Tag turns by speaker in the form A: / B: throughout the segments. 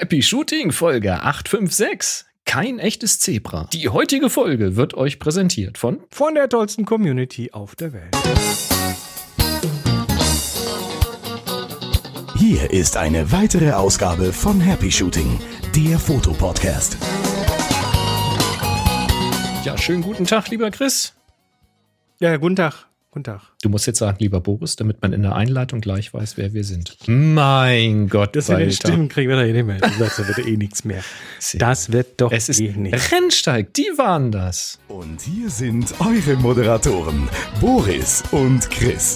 A: Happy Shooting Folge 856. Kein echtes Zebra. Die heutige Folge wird euch präsentiert von
B: der tollsten Community auf der Welt.
C: Hier ist eine weitere Ausgabe von Happy Shooting, der Fotopodcast.
A: Ja, schönen guten Tag, lieber Chris.
B: Ja, guten Tag. Guten Tag.
A: Du musst jetzt sagen, lieber Boris, damit man in der Einleitung gleich weiß, wer wir sind. Mein Gott,
B: das mit den Stimmen kriegen wir da nicht mehr. Du sagst, da wird eh nichts mehr. Das wird doch
A: es ist
B: nichts.
A: Rennsteig, die waren das.
C: Und hier sind eure Moderatoren, Boris und Chris.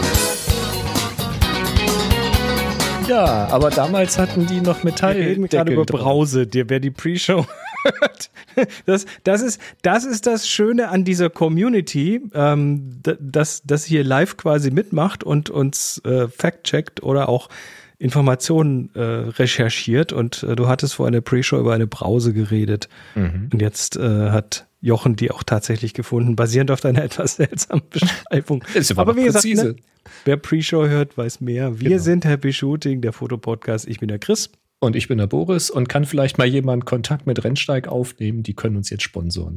A: Ja, aber damals hatten die noch Metall.
B: Wir reden gerade über Brause, wer die Pre-Show hört. Das ist das Schöne an dieser Community, dass hier live quasi mitmacht und uns fact-checkt oder auch Informationen recherchiert. Und du hattest vor einer Pre-Show über eine Brause geredet. Mhm. Und jetzt hat Jochen die auch tatsächlich gefunden, basierend auf deiner etwas seltsamen Beschreibung.
A: Aber wie gesagt, ne,
B: wer Pre-Show hört, weiß mehr. Wir sind Happy Shooting, der Fotopodcast. Ich bin der Chris.
A: Und ich bin der Boris. Und kann vielleicht mal jemand Kontakt mit Rennsteig aufnehmen? Die können uns jetzt sponsoren.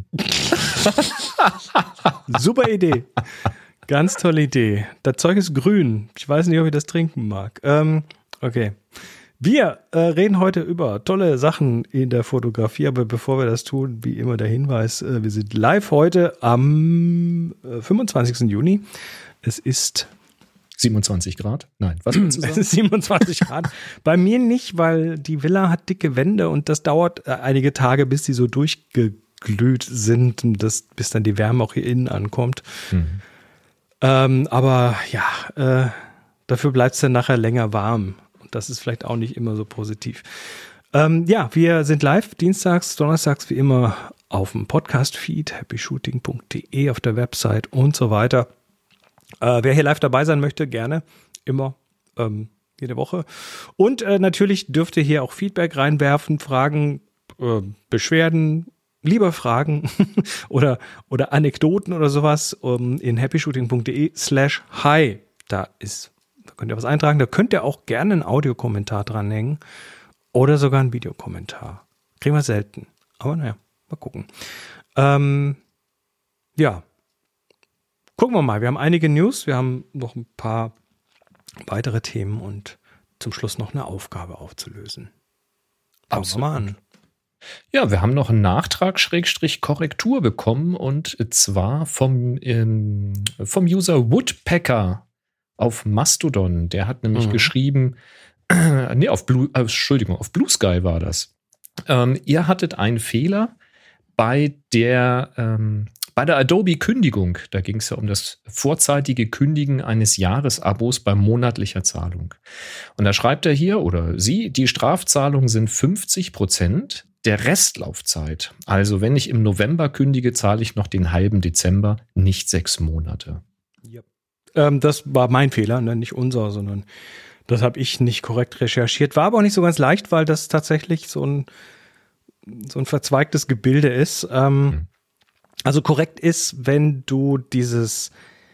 B: Super Idee. Ganz tolle Idee. Das Zeug ist grün. Ich weiß nicht, ob ich das trinken mag. Okay. Wir reden heute über tolle Sachen in der Fotografie, aber bevor wir das tun, wie immer der Hinweis, wir sind live heute am 25. Juni. Es ist
A: 27 Grad? Nein, was willst du sagen?
B: Es ist 27 Grad. Bei mir nicht, weil die Villa hat dicke Wände und das dauert einige Tage, bis die so durchgeglüht sind, bis dann die Wärme auch hier innen ankommt. Aber ja, dafür bleibt es dann nachher länger warm. Das ist vielleicht auch nicht immer so positiv. Ja, wir sind live dienstags, donnerstags wie immer auf dem Podcast-Feed, happyshooting.de, auf der Website und so weiter. Wer hier live dabei sein möchte, gerne, immer, jede Woche. Und natürlich dürft ihr hier auch Feedback reinwerfen, Fragen, Beschwerden, lieber Fragen oder Anekdoten oder sowas in happyshooting.de/hi. Da könnt ihr was eintragen. Da könnt ihr auch gerne einen Audiokommentar dranhängen oder sogar einen Videokommentar. Kriegen wir selten. Aber naja, mal gucken. Ja. Gucken wir mal. Wir haben einige News. Wir haben noch ein paar weitere Themen und zum Schluss noch eine Aufgabe aufzulösen. Fangen wir mal an.
A: Ja, wir haben noch einen Nachtrag Korrektur bekommen und zwar vom User Woodpecker auf Mastodon. Der hat nämlich geschrieben, auf Blue Sky war das. Ihr hattet einen Fehler bei der Adobe-Kündigung. Da ging es ja um das vorzeitige Kündigen eines Jahresabos bei monatlicher Zahlung. Und da schreibt er hier oder sie, die Strafzahlungen sind 50% der Restlaufzeit. Also wenn ich im November kündige, zahle ich noch den halben Dezember, nicht 6 Monate.
B: Ja. Das war mein Fehler, ne? Nicht unser, sondern das habe ich nicht korrekt recherchiert. War aber auch nicht so ganz leicht, weil das tatsächlich so ein verzweigtes Gebilde ist. Also korrekt ist, wenn du dieses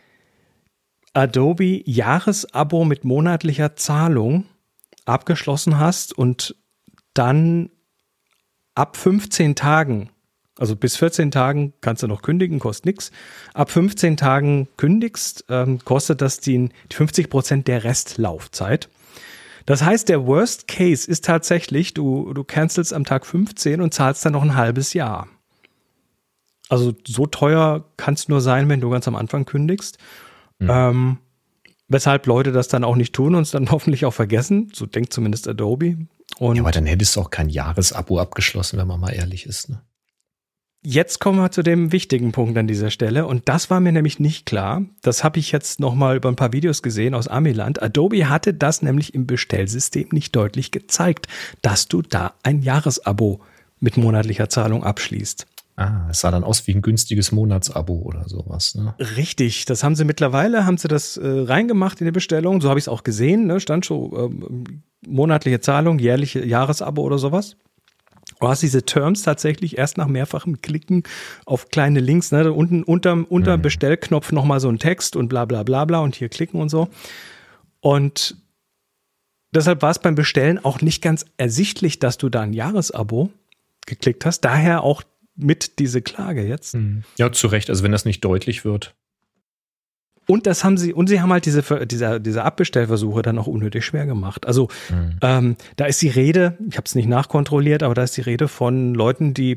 B: Adobe Jahresabo mit monatlicher Zahlung abgeschlossen hast und dann ab 15 Tagen, also bis 14 Tagen kannst du noch kündigen, kostet nichts. Ab 15 Tagen kündigst, kostet das die 50% der Restlaufzeit. Das heißt, der Worst Case ist tatsächlich, du cancelst am Tag 15 und zahlst dann noch ein halbes Jahr. Also so teuer kann es nur sein, wenn du ganz am Anfang kündigst. Weshalb Leute das dann auch nicht tun und es dann hoffentlich auch vergessen. So denkt zumindest Adobe. Und
A: ja, aber dann hättest du auch kein Jahresabo abgeschlossen, wenn man mal ehrlich ist. Ne?
B: Jetzt kommen wir zu dem wichtigen Punkt an dieser Stelle. Und das war mir nämlich nicht klar. Das habe ich jetzt noch mal über ein paar Videos gesehen aus Amiland. Adobe hatte das nämlich im Bestellsystem nicht deutlich gezeigt, dass du da ein Jahresabo mit monatlicher Zahlung abschließt.
A: Es sah dann aus wie ein günstiges Monatsabo oder sowas. Ne?
B: Richtig, das haben sie mittlerweile, reingemacht in die Bestellung. So habe ich es auch gesehen, ne? Stand schon monatliche Zahlung, jährliche Jahresabo oder sowas. Du hast diese Terms tatsächlich erst nach mehrfachem Klicken auf kleine Links, ne? Unten unter Bestellknopf nochmal so ein Text und bla bla bla bla und hier klicken und so. Und deshalb war es beim Bestellen auch nicht ganz ersichtlich, dass du da ein Jahresabo geklickt hast. Daher auch mit diese Klage jetzt.
A: Ja, zu Recht. Also wenn das nicht deutlich wird.
B: Und sie haben halt diese Abbestellversuche dann auch unnötig schwer gemacht. Also da ist die Rede, ich habe es nicht nachkontrolliert, aber da ist die Rede von Leuten, die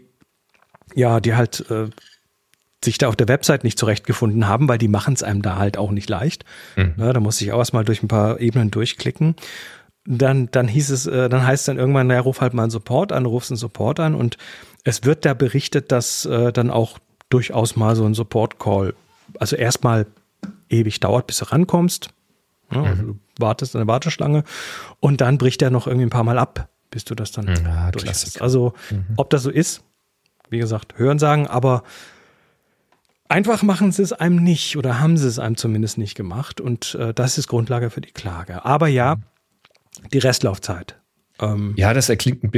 B: halt sich da auf der Website nicht zurechtgefunden haben, weil die machen es einem da halt auch nicht leicht. Ja, da muss ich auch erstmal durch ein paar Ebenen durchklicken. Dann heißt es dann irgendwann, ruf halt mal einen Support an, rufst einen Support an und es wird da berichtet, dass dann auch durchaus mal so ein Support-Call, also erstmal ewig dauert, bis du rankommst. Ja, also du wartest in der Warteschlange und dann bricht er noch irgendwie ein paar Mal ab, bis du das dann durch hast. Also ob das so ist, wie gesagt, hören sagen, aber einfach machen sie es einem nicht oder haben sie es einem zumindest nicht gemacht und das ist Grundlage für die Klage. Aber ja, die Restlaufzeit.
A: Ja, das ergibt ein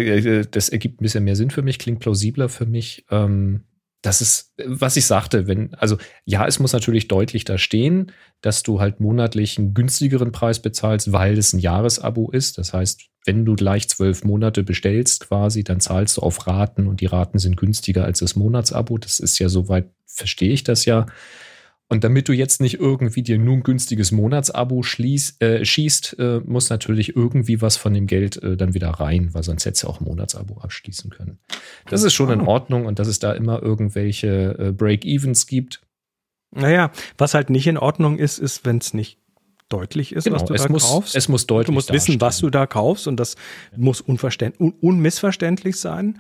A: bisschen mehr Sinn für mich, klingt plausibler für mich. Das ist, was ich sagte, es muss natürlich deutlich da stehen, dass du halt monatlich einen günstigeren Preis bezahlst, weil es ein Jahresabo ist. Das heißt, wenn du gleich 12 Monate bestellst quasi, dann zahlst du auf Raten und die Raten sind günstiger als das Monatsabo. Das ist ja soweit, verstehe ich das ja. Und damit du jetzt nicht irgendwie dir nur ein günstiges Monatsabo schießt, muss natürlich irgendwie was von dem Geld dann wieder rein, weil sonst hättest du auch ein Monatsabo abschließen können. Das ist schon in Ordnung und dass es da immer irgendwelche Break-Evens gibt.
B: Naja, was halt nicht in Ordnung ist, wenn es nicht deutlich ist, was du da kaufst.
A: Es muss deutlich
B: Du musst wissen, was du da kaufst und das muss unmissverständlich sein.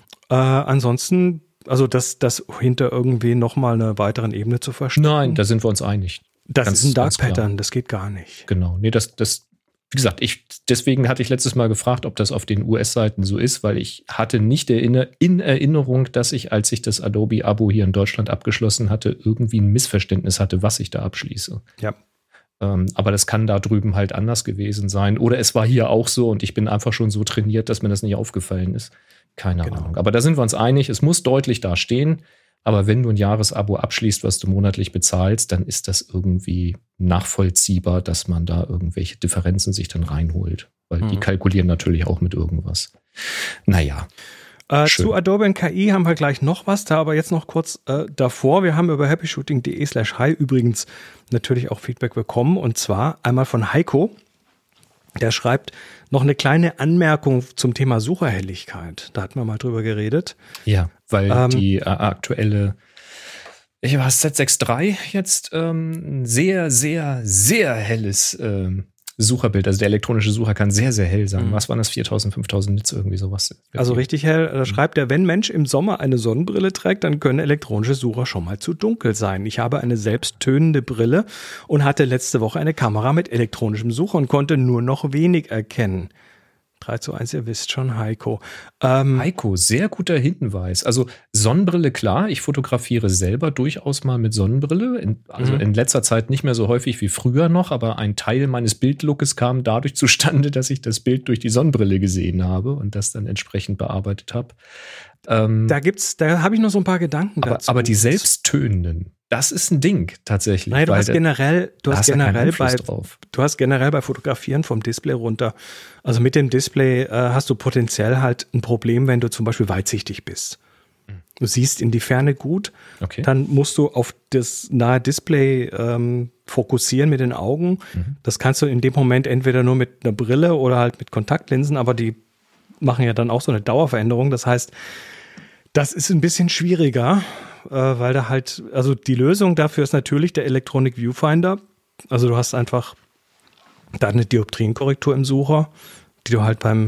B: Ansonsten also das hinter irgendwie nochmal eine weiteren Ebene zu verstehen.
A: Nein, da sind wir uns einig.
B: Das ist ein Dark Pattern, das geht gar nicht.
A: Genau, nee, wie gesagt, deswegen hatte ich letztes Mal gefragt, ob das auf den US-Seiten so ist, weil ich hatte nicht in Erinnerung, dass ich, als ich das Adobe-Abo hier in Deutschland abgeschlossen hatte, irgendwie ein Missverständnis hatte, was ich da abschließe.
B: Ja.
A: Aber das kann da drüben halt anders gewesen sein. Oder es war hier auch so und ich bin einfach schon so trainiert, dass mir das nicht aufgefallen ist. Keine Ahnung. Aber da sind wir uns einig, es muss deutlich da stehen. Aber wenn du ein Jahresabo abschließt, was du monatlich bezahlst, dann ist das irgendwie nachvollziehbar, dass man da irgendwelche Differenzen sich dann reinholt. Weil die kalkulieren natürlich auch mit irgendwas. Naja.
B: Zu Adobe und KI haben wir gleich noch was, da aber jetzt noch kurz davor. Wir haben über happyshooting.de/hi übrigens natürlich auch Feedback bekommen und zwar einmal von Heiko. Der schreibt noch eine kleine Anmerkung zum Thema Sucherhelligkeit. Da hatten wir mal drüber geredet.
A: Ja, weil die aktuelle Z6 III jetzt ein sehr, sehr, sehr helles Sucherbild, also der elektronische Sucher kann sehr, sehr hell sein. Was waren das? 4000, 5000 Nits, irgendwie sowas.
B: Also richtig hell. Da schreibt er, wenn Mensch im Sommer eine Sonnenbrille trägt, dann können elektronische Sucher schon mal zu dunkel sein. Ich habe eine selbsttönende Brille und hatte letzte Woche eine Kamera mit elektronischem Sucher und konnte nur noch wenig erkennen. 3:1, ihr wisst schon, Heiko.
A: Heiko, sehr guter Hinweis. Also Sonnenbrille, klar, ich fotografiere selber durchaus mal mit Sonnenbrille. In letzter Zeit nicht mehr so häufig wie früher noch, aber ein Teil meines Bildlookes kam dadurch zustande, dass ich das Bild durch die Sonnenbrille gesehen habe und das dann entsprechend bearbeitet habe.
B: Da habe ich noch so ein paar Gedanken dazu.
A: Aber die selbsttönenden, das ist ein Ding tatsächlich.
B: Nein, du hast generell bei Fotografieren vom Display runter. Also mit dem Display hast du potenziell halt ein Problem, wenn du zum Beispiel weitsichtig bist. Du siehst in die Ferne gut, dann musst du auf das nahe Display fokussieren mit den Augen. Das kannst du in dem Moment entweder nur mit einer Brille oder halt mit Kontaktlinsen, aber die machen ja dann auch so eine Dauerveränderung. Das heißt, das ist ein bisschen schwieriger, weil da halt, also die Lösung dafür ist natürlich der Electronic Viewfinder. Also du hast einfach da eine Dioptrienkorrektur im Sucher, die du halt beim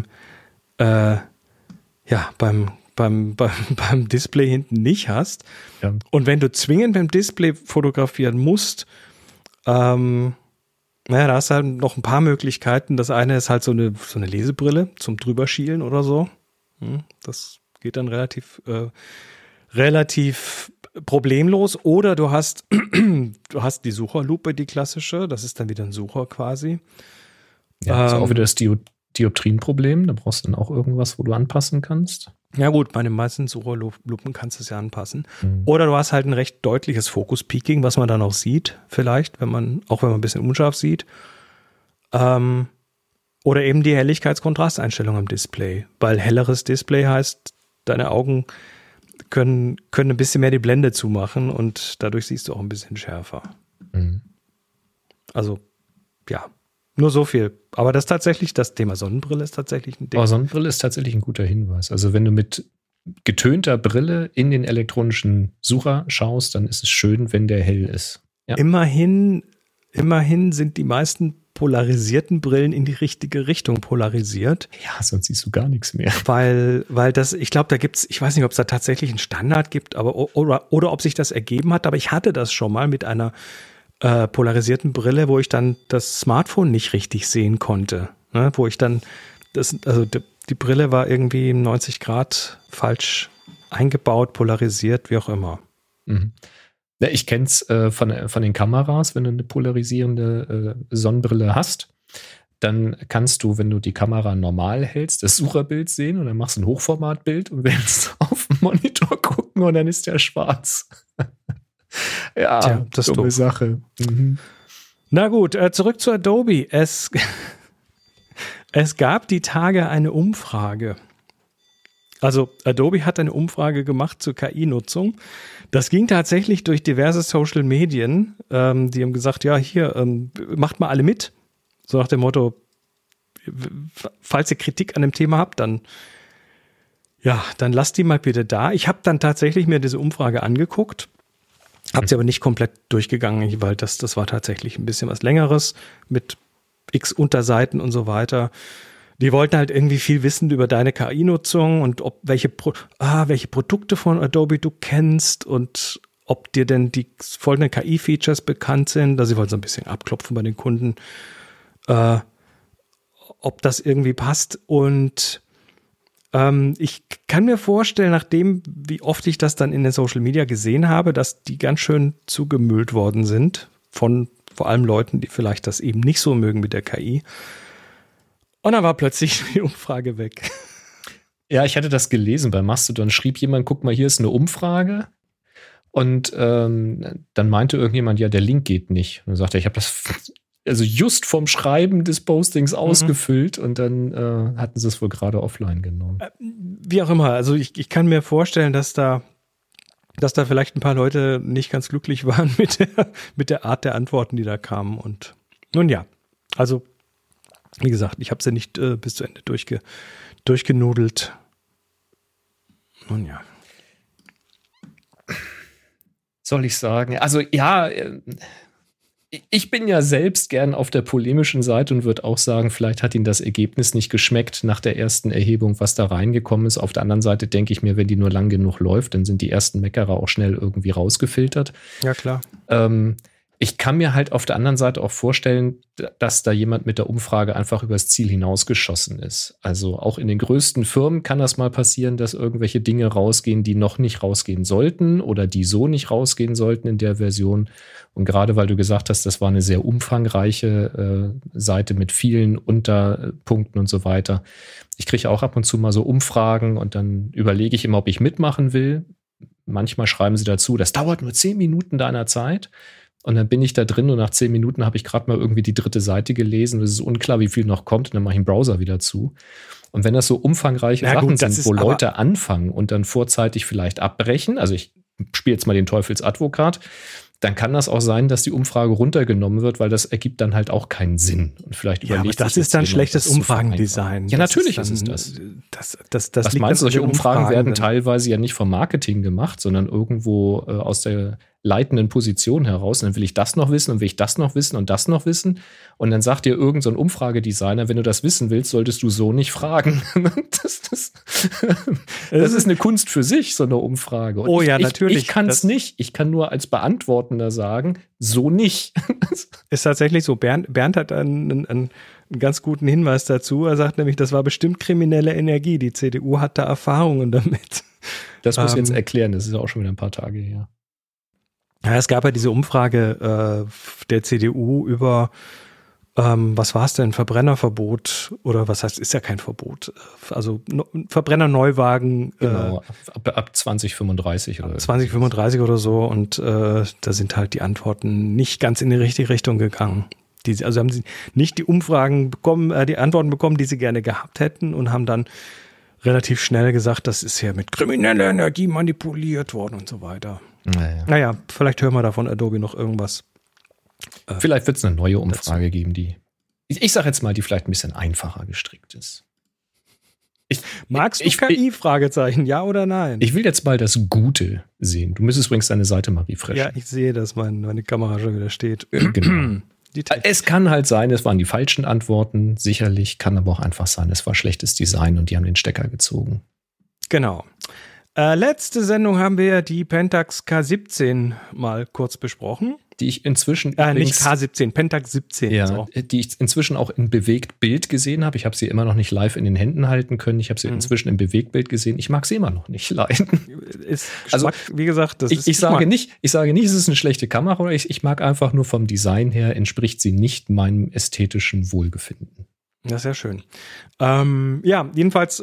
B: Display hinten nicht hast. Ja. Und wenn du zwingend beim Display fotografieren musst, da hast du halt noch ein paar Möglichkeiten. Das eine ist halt so eine Lesebrille zum Drüberschielen oder so. Das geht dann relativ problemlos. Oder du hast die Sucherlupe, die klassische. Das ist dann wieder ein Sucher quasi.
A: Ja, das ist auch wieder das Dioptrienproblem. Da brauchst du dann auch irgendwas, wo du anpassen kannst.
B: Ja gut, bei den meisten Sucherlupen kannst du es ja anpassen. Oder du hast halt ein recht deutliches Focus-Peaking, was man dann auch sieht, vielleicht, wenn man ein bisschen unscharf sieht. Oder eben die Helligkeits-Kontrasteinstellung am Display, weil helleres Display heißt, deine Augen können ein bisschen mehr die Blende zumachen und dadurch siehst du auch ein bisschen schärfer.
A: Mhm.
B: Also, ja, nur so viel. Aber das Thema Sonnenbrille ist tatsächlich ein Ding.
A: Aber Sonnenbrille ist tatsächlich ein guter Hinweis. Also wenn du mit getönter Brille in den elektronischen Sucher schaust, dann ist es schön, wenn der hell ist. Ja.
B: Immerhin sind die meisten polarisierten Brillen in die richtige Richtung polarisiert.
A: Ja, sonst siehst du gar nichts mehr.
B: Weil das, ich glaube, da gibt's, ich weiß nicht, ob es da tatsächlich einen Standard gibt, aber oder ob sich das ergeben hat, aber ich hatte das schon mal mit einer polarisierten Brille, wo ich dann das Smartphone nicht richtig sehen konnte. Ne? Wo ich dann, die Brille war irgendwie 90 Grad falsch eingebaut, polarisiert, wie auch immer.
A: Mhm. Ja, ich kenne es von den Kameras, wenn du eine polarisierende Sonnenbrille hast, dann kannst du, wenn du die Kamera normal hältst, das Sucherbild sehen und dann machst du ein Hochformatbild und willst auf den Monitor gucken und dann ist der schwarz. Ja,
B: tja, das ist
A: dumme
B: doof.
A: Sache. Mhm.
B: Na gut, zurück zu Adobe. Es gab die Tage eine Umfrage. Also Adobe hat eine Umfrage gemacht zur KI-Nutzung. Das ging tatsächlich durch diverse Social Medien. Die haben gesagt, ja, hier, macht mal alle mit. So nach dem Motto, falls ihr Kritik an dem Thema habt, dann lasst die mal bitte da. Ich habe dann tatsächlich mir diese Umfrage angeguckt, habe sie aber nicht komplett durchgegangen, weil das war tatsächlich ein bisschen was Längeres mit x Unterseiten und so weiter. Die wollten halt irgendwie viel wissen über deine KI-Nutzung und welche Produkte von Adobe du kennst und ob dir denn die folgenden KI-Features bekannt sind. Also sie wollten so ein bisschen abklopfen bei den Kunden, ob das irgendwie passt. Und ich kann mir vorstellen, nachdem, wie oft ich das dann in den Social Media gesehen habe, dass die ganz schön zugemüllt worden sind von vor allem Leuten, die vielleicht das eben nicht so mögen mit der KI. Und dann war plötzlich die Umfrage weg.
A: Ja, ich hatte das gelesen. Bei Mastodon schrieb jemand, guck mal, hier ist eine Umfrage. Und dann meinte irgendjemand, ja, der Link geht nicht. Und dann sagte er, ich habe das also just vom Schreiben des Postings ausgefüllt und dann hatten sie es wohl gerade offline genommen.
B: Wie auch immer, also ich kann mir vorstellen, dass da vielleicht ein paar Leute nicht ganz glücklich waren mit der Art der Antworten, die da kamen. Und nun ja, also wie gesagt, ich habe sie nicht bis zu Ende durchgenudelt. Nun ja.
A: Soll ich sagen? Also ja, ich bin ja selbst gern auf der polemischen Seite und würde auch sagen, vielleicht hat Ihnen das Ergebnis nicht geschmeckt nach der ersten Erhebung, was da reingekommen ist. Auf der anderen Seite denke ich mir, wenn die nur lang genug läuft, dann sind die ersten Meckerer auch schnell irgendwie rausgefiltert.
B: Ja, klar.
A: Ich kann mir halt auf der anderen Seite auch vorstellen, dass da jemand mit der Umfrage einfach übers Ziel hinausgeschossen ist. Also auch in den größten Firmen kann das mal passieren, dass irgendwelche Dinge rausgehen, die noch nicht rausgehen sollten oder die so nicht rausgehen sollten in der Version. Und gerade weil du gesagt hast, das war eine sehr umfangreiche Seite mit vielen Unterpunkten und so weiter. Ich kriege auch ab und zu mal so Umfragen und dann überlege ich immer, ob ich mitmachen will. Manchmal schreiben sie dazu, das dauert nur 10 Minuten deiner Zeit. Und dann bin ich da drin und nach 10 Minuten habe ich gerade mal irgendwie die 3. Seite gelesen. Es ist unklar, wie viel noch kommt. Und dann mache ich den Browser wieder zu. Und wenn das so umfangreiche Sachen sind, wo Leute anfangen und dann vorzeitig vielleicht abbrechen, also ich spiele jetzt mal den Teufelsadvokat, dann kann das auch sein, dass die Umfrage runtergenommen wird, weil das ergibt dann halt auch keinen Sinn. Und vielleicht überlegt
B: das ist dann schlechtes Umfragendesign.
A: Ja, natürlich ist es das. Was meinst du, solche Umfragen werden teilweise ja nicht vom Marketing gemacht, sondern irgendwo aus der leitenden Position heraus. Und dann will ich das noch wissen und will ich das noch wissen und das noch wissen. Und dann sagt dir irgend so ein Umfragedesigner, wenn du das wissen willst, solltest du so nicht fragen. Das ist eine Kunst für sich, so eine Umfrage. Und
B: natürlich.
A: Ich kann es nicht. Ich kann nur als Beantwortender sagen, so nicht.
B: Ist tatsächlich so. Bernd hat einen ganz guten Hinweis dazu. Er sagt nämlich, das war bestimmt kriminelle Energie. Die CDU hat da Erfahrungen damit.
A: Das muss ich jetzt erklären. Das ist ja auch schon wieder ein paar Tage her.
B: Ja, es gab ja diese Umfrage der CDU über, was war es denn, Verbrennerverbot oder was heißt, ist ja kein Verbot, also Verbrenner-Neuwagen.
A: Genau, ab 2035 oder
B: 2035 oder so und da sind halt die Antworten nicht ganz in die richtige Richtung gegangen. also haben sie nicht die Umfragen bekommen, die Antworten bekommen, die sie gerne gehabt hätten und haben dann relativ schnell gesagt, das ist ja mit krimineller Energie manipuliert worden und so weiter. Naja, vielleicht hören wir da von Adobe noch irgendwas.
A: Vielleicht wird es eine neue Umfrage geben, die, ich sage jetzt mal, die vielleicht ein bisschen einfacher gestrickt ist.
B: Magst du KI? Fragezeichen, ja oder nein?
A: Ich will jetzt mal das Gute sehen. Du müsstest übrigens deine Seite mal refreshen.
B: Ja, ich sehe, dass meine Kamera schon wieder steht.
A: Genau. Es kann halt sein, es waren die falschen Antworten, sicherlich, kann aber auch einfach sein, es war schlechtes Design und die haben den Stecker gezogen.
B: Genau. Letzte Sendung haben wir die Pentax K17 mal kurz besprochen.
A: Die ich inzwischen
B: nicht K17, Pentax 17.
A: Ja,
B: so.
A: Die ich inzwischen auch in Bewegtbild gesehen habe. Ich habe sie immer noch nicht live in den Händen halten können. Ich habe sie inzwischen im Bewegtbild gesehen. Ich mag sie immer noch nicht leiden.
B: Ist Geschmack, wie gesagt, das ist
A: ich sage nicht, es ist eine schlechte Kamera. Ich mag einfach nur vom Design her, entspricht sie nicht meinem ästhetischen Wohlbefinden.
B: Das ist ja schön. Ja, jedenfalls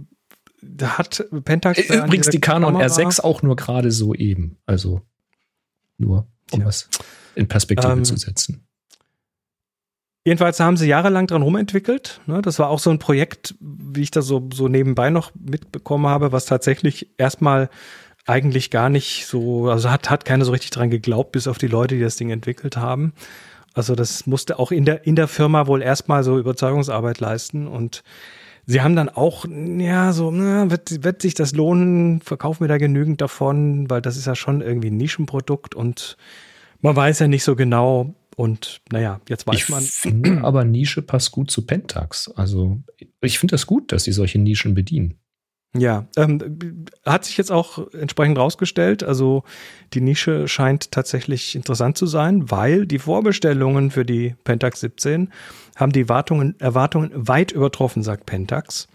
B: da hat Pentax
A: übrigens die Canon R6 auch nur gerade so eben. Also nur um was in Perspektive zu setzen.
B: Jedenfalls haben sie jahrelang dran rumentwickelt. Ne? Das war auch so ein Projekt, wie ich das so nebenbei noch mitbekommen habe, was tatsächlich erstmal eigentlich gar nicht so, also hat keiner so richtig dran geglaubt, bis auf die Leute, die das Ding entwickelt haben. Also das musste auch in der Firma wohl erstmal so Überzeugungsarbeit leisten und sie haben dann auch, wird sich das lohnen, verkaufen wir da genügend davon, weil das ist ja schon irgendwie ein Nischenprodukt und man weiß ja nicht so genau und jetzt weiß man.
A: Ich finde aber Nische passt gut zu Pentax. Also ich finde das gut, dass sie solche Nischen bedienen.
B: Ja, hat sich jetzt auch entsprechend rausgestellt. Also die Nische scheint tatsächlich interessant zu sein, weil die Vorbestellungen für die Pentax 17 haben die Erwartungen weit übertroffen, sagt Pentax.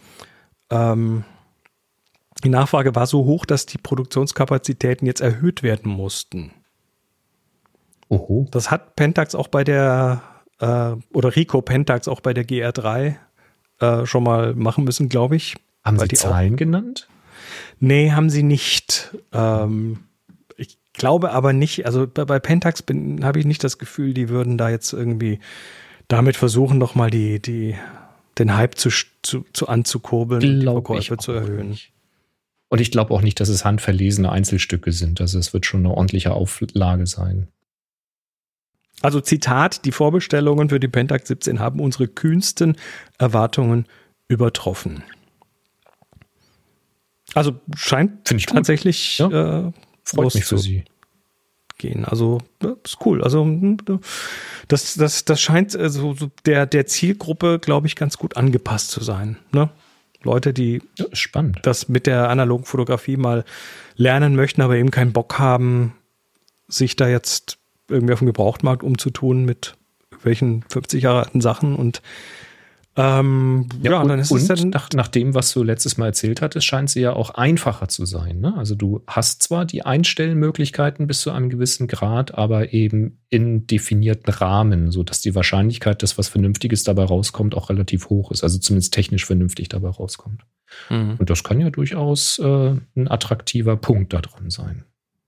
B: Die Nachfrage war so hoch, dass die Produktionskapazitäten jetzt erhöht werden mussten.
A: Oho.
B: Das hat Pentax auch bei der, oder Ricoh Pentax auch bei der GR3 schon mal machen müssen, glaube ich.
A: Haben Sie Zahlen genannt?
B: Nee, haben sie nicht. Ich glaube aber nicht, also bei Pentax habe ich nicht das Gefühl, die würden da jetzt irgendwie damit versuchen, nochmal den Hype anzukurbeln und die Verkäufe zu erhöhen. Nicht.
A: Und ich glaube auch nicht, dass es handverlesene Einzelstücke sind. Also es wird schon eine ordentliche Auflage sein.
B: Also Zitat, die Vorbestellungen für die Pentax 17 haben unsere kühnsten Erwartungen übertroffen. Also scheint tatsächlich
A: freut mich für Sie
B: gehen. Also ist cool. Also das scheint so der Zielgruppe, glaube ich, ganz gut angepasst zu sein. Ne? Leute, die das mit der analogen Fotografie mal lernen möchten, aber eben keinen Bock haben, sich da jetzt irgendwie auf dem Gebrauchtmarkt umzutun mit welchen 50 Jahre alten Sachen und und dann ist es dann
A: nach dem, was du letztes Mal erzählt hattest, scheint sie ja auch einfacher zu sein. Ne? Also du hast zwar die Einstellmöglichkeiten bis zu einem gewissen Grad, aber eben in definierten Rahmen, sodass die Wahrscheinlichkeit, dass was Vernünftiges dabei rauskommt, auch relativ hoch ist. Also zumindest technisch vernünftig dabei rauskommt. Mhm. Und das kann ja durchaus ein attraktiver Punkt da dran sein.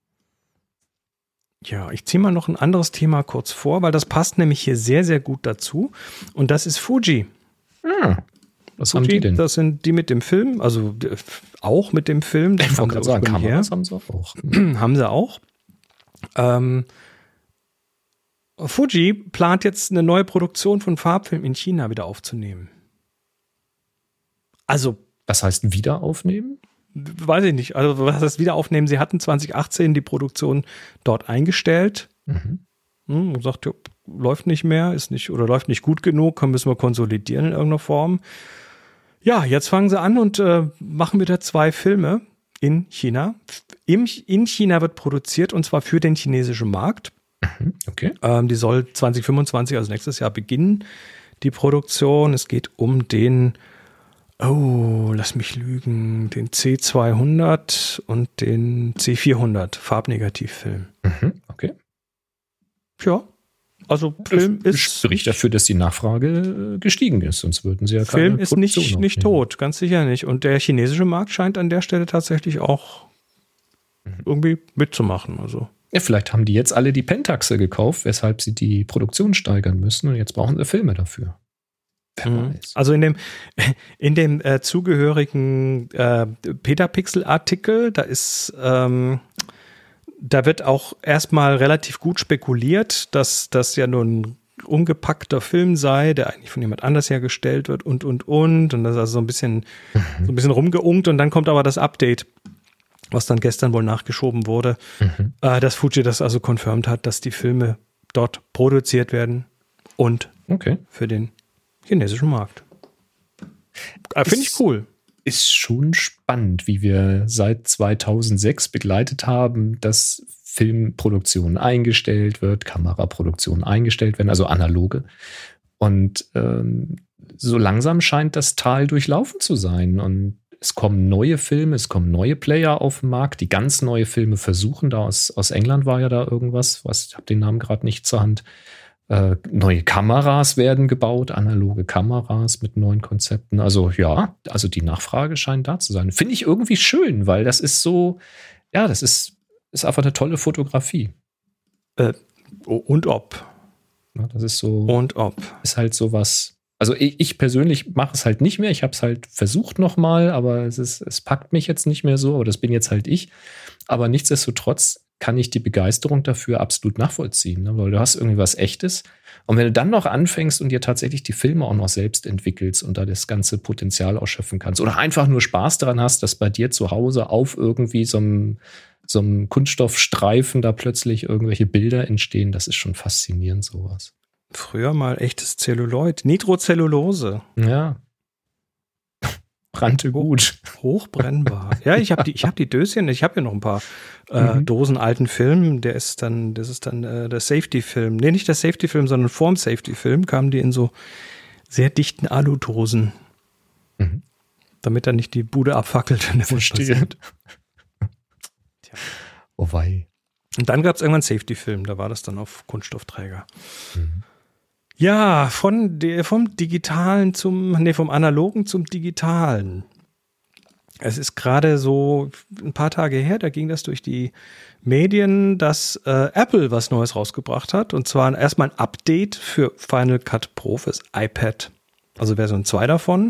B: Ja, ich ziehe mal noch ein anderes Thema kurz vor, weil das passt nämlich hier sehr, sehr gut dazu. Und das ist Fuji.
A: Was
B: Fuji,
A: haben die denn?
B: Das sind die mit dem Film, also auch mit dem Film.
A: Ich wollte gerade sagen, Kameras haben sie auch.
B: Haben sie auch. Fuji plant jetzt eine neue Produktion von Farbfilm in China wieder aufzunehmen. Also.
A: Was heißt wieder aufnehmen?
B: Weiß ich nicht. Also was heißt wieder aufnehmen? Sie hatten 2018 die Produktion dort eingestellt. Und sagt, läuft nicht mehr, läuft nicht gut genug, müssen wir konsolidieren in irgendeiner Form. Ja, jetzt fangen sie an und machen wieder 2 Filme in China. In China wird produziert und zwar für den chinesischen Markt.
A: Okay.
B: Die soll 2025, also nächstes Jahr, beginnen, die Produktion. Es geht um den, lass mich lügen, den C200 und den C400 Farbnegativfilm.
A: Okay.
B: Ja, also Film ist...
A: Spricht dafür, dass die Nachfrage gestiegen ist, sonst würden sie ja keine
B: Film ist nicht tot, ganz sicher nicht. Und der chinesische Markt scheint an der Stelle tatsächlich auch irgendwie mitzumachen. Also
A: Ja, vielleicht haben die jetzt alle die Pentaxe gekauft, weshalb sie die Produktion steigern müssen und jetzt brauchen sie Filme dafür. Wer weiß.
B: Also in dem zugehörigen Petapixel-Artikel, da wird auch erstmal relativ gut spekuliert, dass das ja nur ein umgepackter Film sei, der eigentlich von jemand anders hergestellt wird und. Und das ist also so ein bisschen rumgeunkt und dann kommt aber das Update, was dann gestern wohl nachgeschoben wurde, dass Fuji das also confirmed hat, dass die Filme dort produziert werden und für den chinesischen Markt. Finde ich cool.
A: Ist schon spannend, wie wir seit 2006 begleitet haben, dass Filmproduktion eingestellt wird, Kameraproduktion eingestellt werden, also analoge. Und so langsam scheint das Tal durchlaufen zu sein. Und es kommen neue Filme, es kommen neue Player auf den Markt, die ganz neue Filme versuchen. Da aus England war ja da irgendwas, ich habe den Namen gerade nicht zur Hand. Neue Kameras werden gebaut, analoge Kameras mit neuen Konzepten. Also ja, also die Nachfrage scheint da zu sein. Finde ich irgendwie schön, weil das ist so, ja, das ist einfach eine tolle Fotografie.
B: Und ob.
A: Ja, das ist so.
B: Und ob.
A: Ist halt sowas. Also ich persönlich mache es halt nicht mehr. Ich habe es halt versucht nochmal, aber es packt mich jetzt nicht mehr so. Aber das bin jetzt halt ich. Aber nichtsdestotrotz kann ich die Begeisterung dafür absolut nachvollziehen, ne? Weil du hast irgendwie was Echtes. Und wenn du dann noch anfängst und dir tatsächlich die Filme auch noch selbst entwickelst und da das ganze Potenzial ausschöpfen kannst oder einfach nur Spaß daran hast, dass bei dir zu Hause auf irgendwie so einem Kunststoffstreifen da plötzlich irgendwelche Bilder entstehen, das ist schon faszinierend, sowas.
B: Früher mal echtes Zelluloid, Nitrocellulose.
A: Ja. Brannte gut.
B: Hochbrennbar. Ja, ich hab die Döschen, ich habe hier noch ein paar Dosen alten Film. Das ist dann der Safety-Film. Nee, nicht der Safety-Film, sondern vorm Safety-Film kamen die in so sehr dichten Aludosen. Damit dann nicht die Bude abfackelt.
A: Verstehe. Oh wei.
B: Und dann gab es irgendwann Safety-Film, da war das dann auf Kunststoffträger. Ja, vom Analogen zum Digitalen. Es ist gerade so ein paar Tage her, da ging das durch die Medien, dass Apple was Neues rausgebracht hat. Und zwar erstmal ein Update für Final Cut Pro fürs iPad. Also Version 2 davon.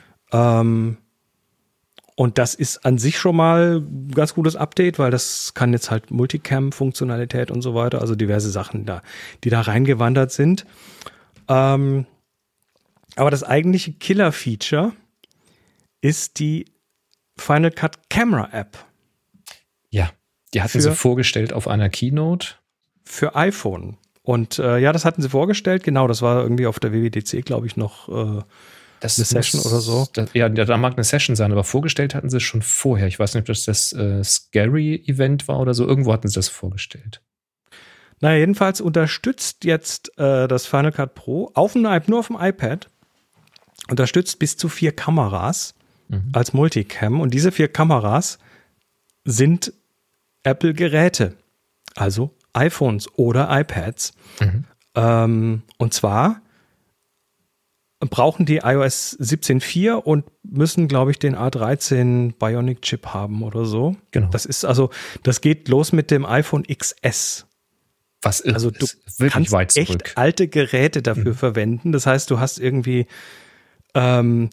B: Und das ist an sich schon mal ein ganz gutes Update, weil das kann jetzt halt Multicam-Funktionalität und so weiter, also diverse Sachen die da reingewandert sind. Aber das eigentliche Killer-Feature ist die Final Cut Camera App.
A: Ja, die hatten sie vorgestellt auf einer Keynote.
B: Für iPhone. Und das hatten sie vorgestellt, genau, das war irgendwie auf der WWDC, glaube ich, noch eine Session oder so.
A: Da mag eine Session sein, aber vorgestellt hatten sie es schon vorher. Ich weiß nicht, ob das Scary-Event war oder so. Irgendwo hatten sie das vorgestellt.
B: Naja, jedenfalls unterstützt jetzt das Final Cut Pro nur auf dem iPad, unterstützt bis zu 4 Kameras als Multicam. Und diese 4 Kameras sind Apple-Geräte, also iPhones oder iPads. Und zwar brauchen die iOS 17.4 und müssen, glaube ich, den A13 Bionic-Chip haben oder so.
A: Genau.
B: Das geht los mit dem iPhone XS.
A: Was ist,
B: also du
A: wirklich
B: kannst
A: weit zurück.
B: Echt alte Geräte dafür verwenden. Das heißt, du hast irgendwie ein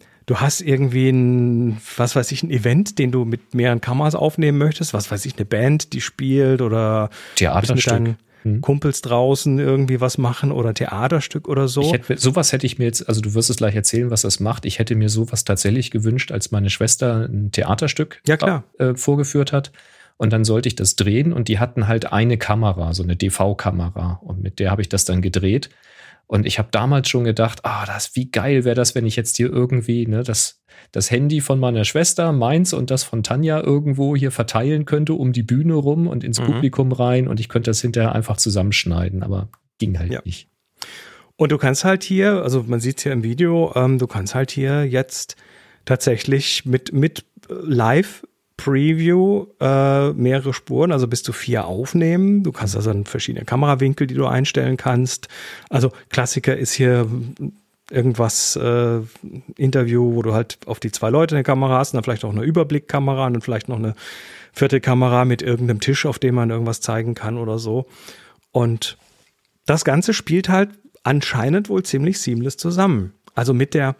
B: Event, den du mit mehreren Kameras aufnehmen möchtest. Was weiß ich, eine Band, die spielt oder
A: Theaterstück.
B: Mit deinen Kumpels draußen irgendwie was machen oder Theaterstück oder so.
A: Sowas hätte ich mir jetzt, also du wirst es gleich erzählen, was das macht. Ich hätte mir sowas tatsächlich gewünscht, als meine Schwester ein Theaterstück vorgeführt hat. Und dann sollte ich das drehen und die hatten halt eine Kamera, so eine DV-Kamera. Und mit der habe ich das dann gedreht. Und ich habe damals schon gedacht, wie geil wäre das, wenn ich jetzt hier irgendwie das Handy von meiner Schwester, meins und das von Tanja irgendwo hier verteilen könnte um die Bühne rum und ins Publikum rein. Und ich könnte das hinterher einfach zusammenschneiden, aber ging halt nicht.
B: Und du kannst halt hier, also man sieht es hier im Video, du kannst halt hier jetzt tatsächlich mit Live Preview mehrere Spuren, also bis zu 4 aufnehmen. Du kannst also verschiedene Kamerawinkel, die du einstellen kannst. Also Klassiker ist hier irgendwas, Interview, wo du halt auf die 2 Leute eine Kamera hast und dann vielleicht auch eine Überblickkamera und dann vielleicht noch eine 4. Kamera mit irgendeinem Tisch, auf dem man irgendwas zeigen kann oder so. Und das Ganze spielt halt anscheinend wohl ziemlich seamless zusammen. Also mit der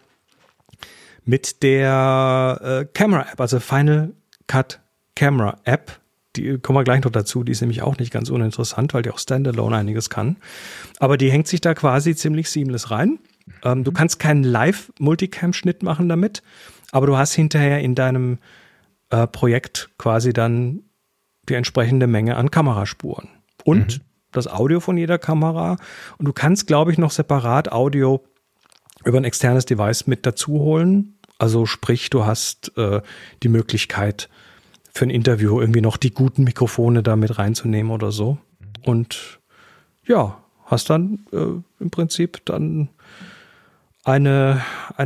B: Camera-App, also Final Cut Camera App, die kommen wir gleich noch dazu, die ist nämlich auch nicht ganz uninteressant, weil die auch Standalone einiges kann. Aber die hängt sich da quasi ziemlich seamless rein. Du kannst keinen Live-Multicam-Schnitt machen damit, aber du hast hinterher in deinem Projekt quasi dann die entsprechende Menge an Kameraspuren. Und das Audio von jeder Kamera. Und du kannst, glaube ich, noch separat Audio über ein externes Device mit dazu holen. Also sprich, du hast die Möglichkeit, für ein Interview irgendwie noch die guten Mikrofone da mit reinzunehmen oder so. Und ja, hast dann im Prinzip dann eine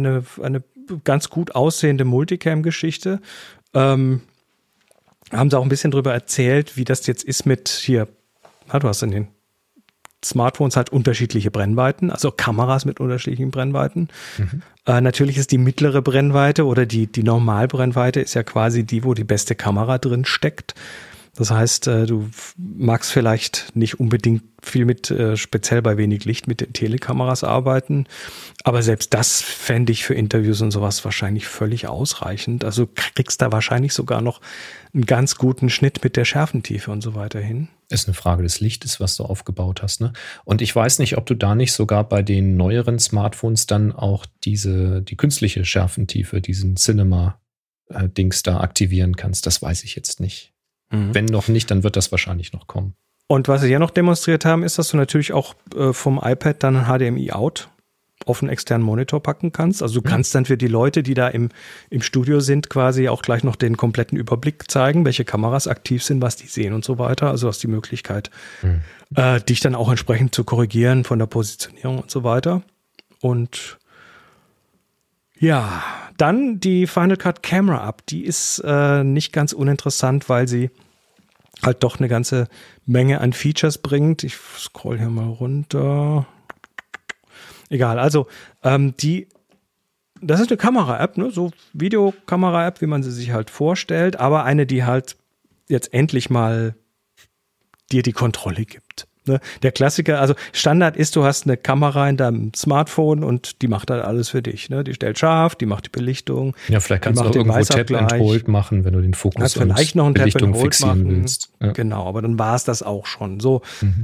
B: ganz gut aussehende Multicam-Geschichte. Haben sie auch ein bisschen drüber erzählt, wie das jetzt ist mit hier, du hast in den Smartphones halt unterschiedliche Brennweiten, also Kameras mit unterschiedlichen Brennweiten. Natürlich ist die mittlere Brennweite oder die Normalbrennweite ist ja quasi die, wo die beste Kamera drin steckt. Das heißt, du magst vielleicht nicht unbedingt viel mit, speziell bei wenig Licht, mit den Telekameras arbeiten. Aber selbst das fände ich für Interviews und sowas wahrscheinlich völlig ausreichend. Also kriegst da wahrscheinlich sogar noch einen ganz guten Schnitt mit der Schärfentiefe und so weiter hin.
A: Ist eine Frage des Lichtes, was du aufgebaut hast, ne? Und ich weiß nicht, ob du da nicht sogar bei den neueren Smartphones dann auch die künstliche Schärfentiefe, diesen Cinema-Dings da aktivieren kannst. Das weiß ich jetzt nicht. Wenn noch nicht, dann wird das wahrscheinlich noch kommen.
B: Und was sie ja noch demonstriert haben, ist, dass du natürlich auch vom iPad dann ein HDMI-Out auf einen externen Monitor packen kannst. Also du kannst dann für die Leute, die da im Studio sind, quasi auch gleich noch den kompletten Überblick zeigen, welche Kameras aktiv sind, was die sehen und so weiter. Also hast die Möglichkeit, dich dann auch entsprechend zu korrigieren von der Positionierung und so weiter. Und ja, dann die Final Cut Camera App. Die ist nicht ganz uninteressant, weil sie halt doch eine ganze Menge an Features bringt. Ich scroll hier mal runter. Egal, also das ist eine Kamera-App, ne? So Videokamera-App, wie man sie sich halt vorstellt, aber eine, die halt jetzt endlich mal dir die Kontrolle gibt. Ne? Der Klassiker, also Standard ist, du hast eine Kamera in deinem Smartphone und die macht halt alles für dich. Ne? Die stellt scharf, die macht die Belichtung.
A: Ja, vielleicht kannst du auch irgendwo Tap and Hold machen, wenn du den Fokus
B: auf vielleicht noch ein
A: Belichtung
B: Tap and Hold
A: fixieren
B: machen
A: willst. Ja.
B: Genau, aber dann war es das auch schon. So,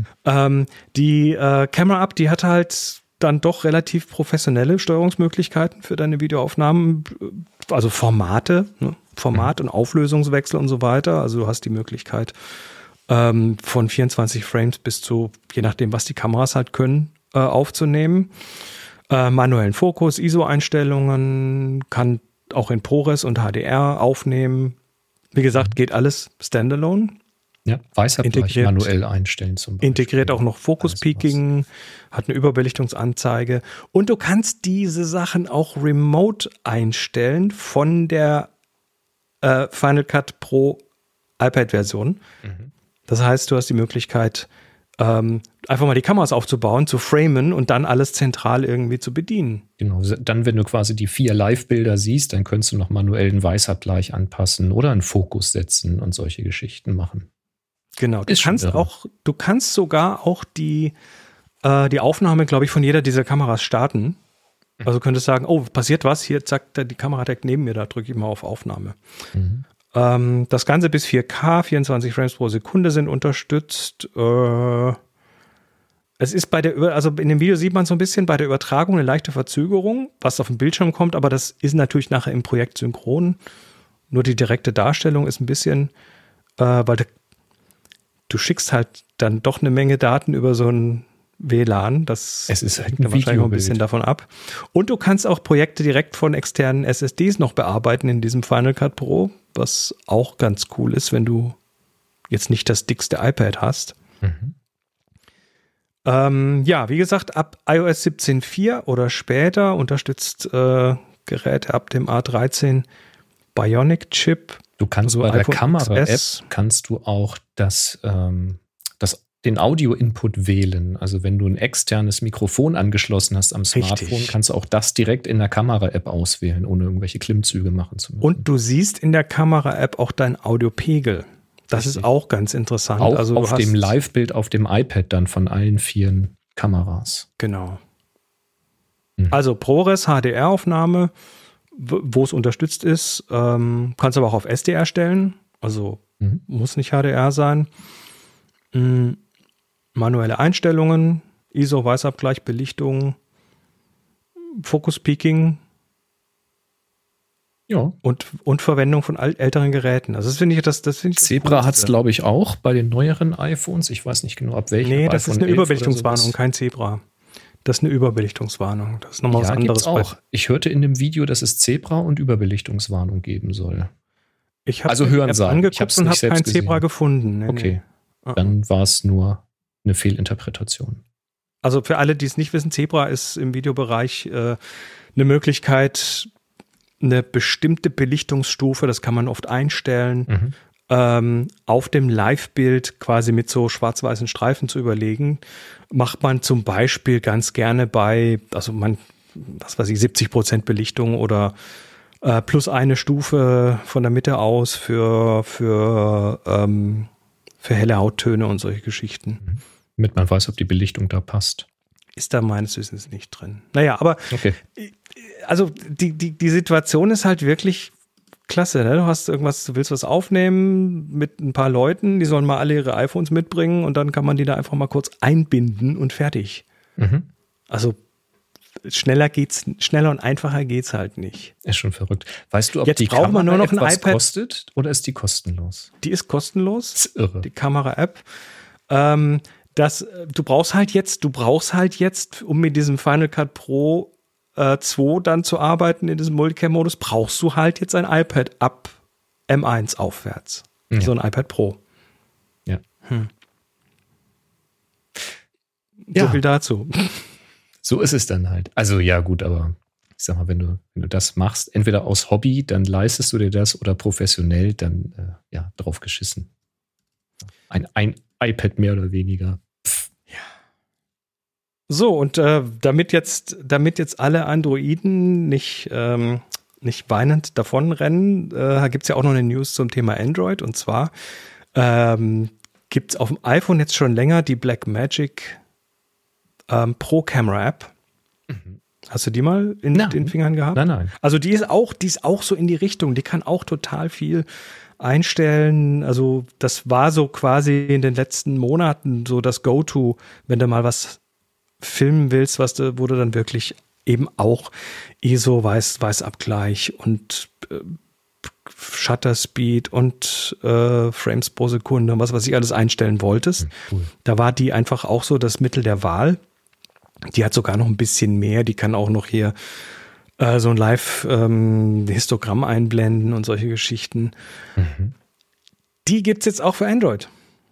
B: die Camera App, die hat halt dann doch relativ professionelle Steuerungsmöglichkeiten für deine Videoaufnahmen, also Formate, ne? Format und Auflösungswechsel und so weiter. Also du hast die Möglichkeit von 24 Frames bis zu, je nachdem, was die Kameras halt können, aufzunehmen. Manuellen Fokus, ISO-Einstellungen, kann auch in ProRes und HDR aufnehmen. Wie gesagt, geht alles standalone.
A: Ja, Weißabgleich manuell einstellen zum Beispiel.
B: Integriert auch noch Focus-Peaking, hat eine Überbelichtungsanzeige und du kannst diese Sachen auch remote einstellen von der Final Cut Pro iPad-Version. Das heißt, du hast die Möglichkeit, einfach mal die Kameras aufzubauen, zu framen und dann alles zentral irgendwie zu bedienen.
A: Genau, dann, wenn du quasi die 4 Live-Bilder siehst, dann könntest du noch manuell einen Weißabgleich anpassen oder einen Fokus setzen und solche Geschichten machen.
B: Genau, du kannst sogar auch die Aufnahme, glaube ich, von jeder dieser Kameras starten. Also du könntest sagen, oh, passiert was, hier, zack, die Kamera direkt neben mir, da drücke ich mal auf Aufnahme. Das Ganze bis 4K, 24 Frames pro Sekunde sind unterstützt. Es ist also in dem Video sieht man so ein bisschen bei der Übertragung eine leichte Verzögerung, was auf dem Bildschirm kommt, aber das ist natürlich nachher im Projekt synchron. Nur die direkte Darstellung ist ein bisschen, weil du schickst halt dann doch eine Menge Daten über so ein WLAN. Das hängt da wahrscheinlich auch ein bisschen davon ab. Und du kannst auch Projekte direkt von externen SSDs noch bearbeiten in diesem Final Cut Pro, was auch ganz cool ist, wenn du jetzt nicht das dickste iPad hast. Ja, wie gesagt, ab iOS 17.4 oder später unterstützt Geräte ab dem A13 Bionic Chip.
A: Du kannst
B: also
A: bei der
B: iPhone
A: Kamera-App
B: XS.
A: kannst du auch das den Audio-Input wählen. Also wenn du ein externes Mikrofon angeschlossen hast am Smartphone,
B: Richtig.
A: kannst du auch das direkt in der Kamera-App auswählen, ohne irgendwelche Klimmzüge machen zu müssen.
B: Und du siehst in der Kamera-App auch deinen Audiopegel. Das ist auch ganz interessant.
A: Auch
B: also
A: auf dem Live-Bild auf dem iPad dann von allen 4 Kameras.
B: Genau. Also ProRes HDR-Aufnahme, wo es unterstützt ist, kannst aber auch auf SDR stellen. Also muss nicht HDR sein. Manuelle Einstellungen, ISO, Weißabgleich, Belichtung, Focus Peaking.
A: Ja.
B: Und Verwendung von älteren Geräten. Also das finde ich
A: Zebra hat es, glaube ich, auch bei den neueren iPhones. Ich weiß nicht genau, ab welchem.
B: Nee, das ist eine Überbelichtungswarnung,
A: so.
B: kein Zebra. Das ist eine Überbelichtungswarnung. Das ist nochmal was anderes.
A: Auch. Ich hörte in dem Video, dass es Zebra und Überbelichtungswarnung geben soll.
B: Ich habe
A: hören sagen.
B: angeguckt und habe kein Zebra gefunden. Nee,
A: okay, dann war es nur eine Fehlinterpretation.
B: Also für alle, die es nicht wissen, Zebra ist im Videobereich eine Möglichkeit, eine bestimmte Belichtungsstufe, das kann man oft einstellen, auf dem Live-Bild quasi mit so schwarz-weißen Streifen zu überlegen. Macht man zum Beispiel ganz gerne bei, 70% Belichtung oder plus eine Stufe von der Mitte aus für helle Hauttöne und solche Geschichten.
A: Damit man weiß, ob die Belichtung da passt.
B: Ist da meines Wissens nicht drin. Naja, aber
A: okay.
B: Also die Situation ist halt wirklich klasse. Ne? Du willst was aufnehmen mit ein paar Leuten, die sollen mal alle ihre iPhones mitbringen und dann kann man die da einfach mal kurz einbinden und fertig. Also schneller und einfacher geht's halt nicht.
A: Ist schon verrückt. Weißt du, ob
B: jetzt
A: die
B: braucht man nur noch ein iPad
A: kostet oder ist die kostenlos?
B: Die ist kostenlos.
A: Das ist irre.
B: Die Kamera-App. Du brauchst halt jetzt, um mit diesem Final Cut Pro 2 dann zu arbeiten in diesem Multicam-Modus, brauchst du halt jetzt ein iPad ab M1 aufwärts. Ja. So ein iPad Pro.
A: Ja.
B: So viel dazu.
A: So ist es dann halt. Also ja, gut, aber ich sag mal, wenn du das machst, entweder aus Hobby, dann leistest du dir das oder professionell, dann drauf geschissen. Ein iPad mehr oder weniger.
B: Ja. So, und damit jetzt alle Androiden nicht weinend davonrennen, gibt es ja auch noch eine News zum Thema Android. Und zwar gibt es auf dem iPhone jetzt schon länger die Blackmagic Pro Camera App. Hast du die mal in den Fingern gehabt?
A: Nein.
B: Also die ist auch so in die Richtung. Die kann auch total viel einstellen. Also das war so quasi in den letzten Monaten so das Go-To, wenn du mal was filmen willst, wo du dann wirklich eben auch ISO, Weißabgleich und Shutter Speed und Frames pro Sekunde und was ich alles einstellen wolltest.
A: Cool.
B: Da war die einfach auch so das Mittel der Wahl. Die hat sogar noch ein bisschen mehr. Die kann auch noch hier so ein Live-Histogramm einblenden und solche Geschichten. Die gibt es jetzt auch für Android.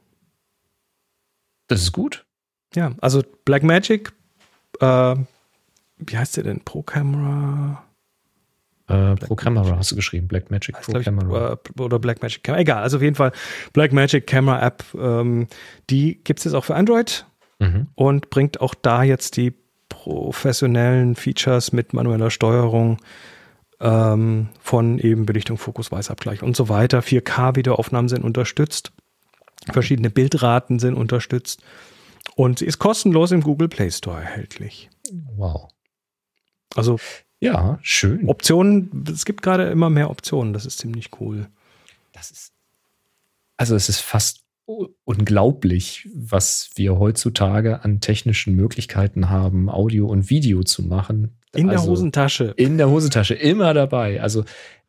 A: Das ist gut.
B: Ja, also Blackmagic, wie heißt der denn? Pro Camera?
A: Pro Camera hast du geschrieben. Blackmagic Pro Camera.
B: Oder Blackmagic Camera. Egal, also auf jeden Fall Blackmagic Camera App. Die gibt es jetzt auch für Android und bringt auch da jetzt die professionellen Features mit manueller Steuerung von eben Belichtung, Fokus, Weißabgleich und so weiter. 4K-Videoaufnahmen sind unterstützt. Verschiedene Bildraten sind unterstützt. Und sie ist kostenlos im Google Play Store erhältlich.
A: Wow.
B: Also
A: ja, schön.
B: Optionen, es gibt gerade immer mehr Optionen. Das ist ziemlich cool.
A: Es ist fast unglaublich, was wir heutzutage an technischen Möglichkeiten haben, Audio und Video zu machen.
B: In der Hosentasche.
A: In der Hosentasche, immer dabei. Also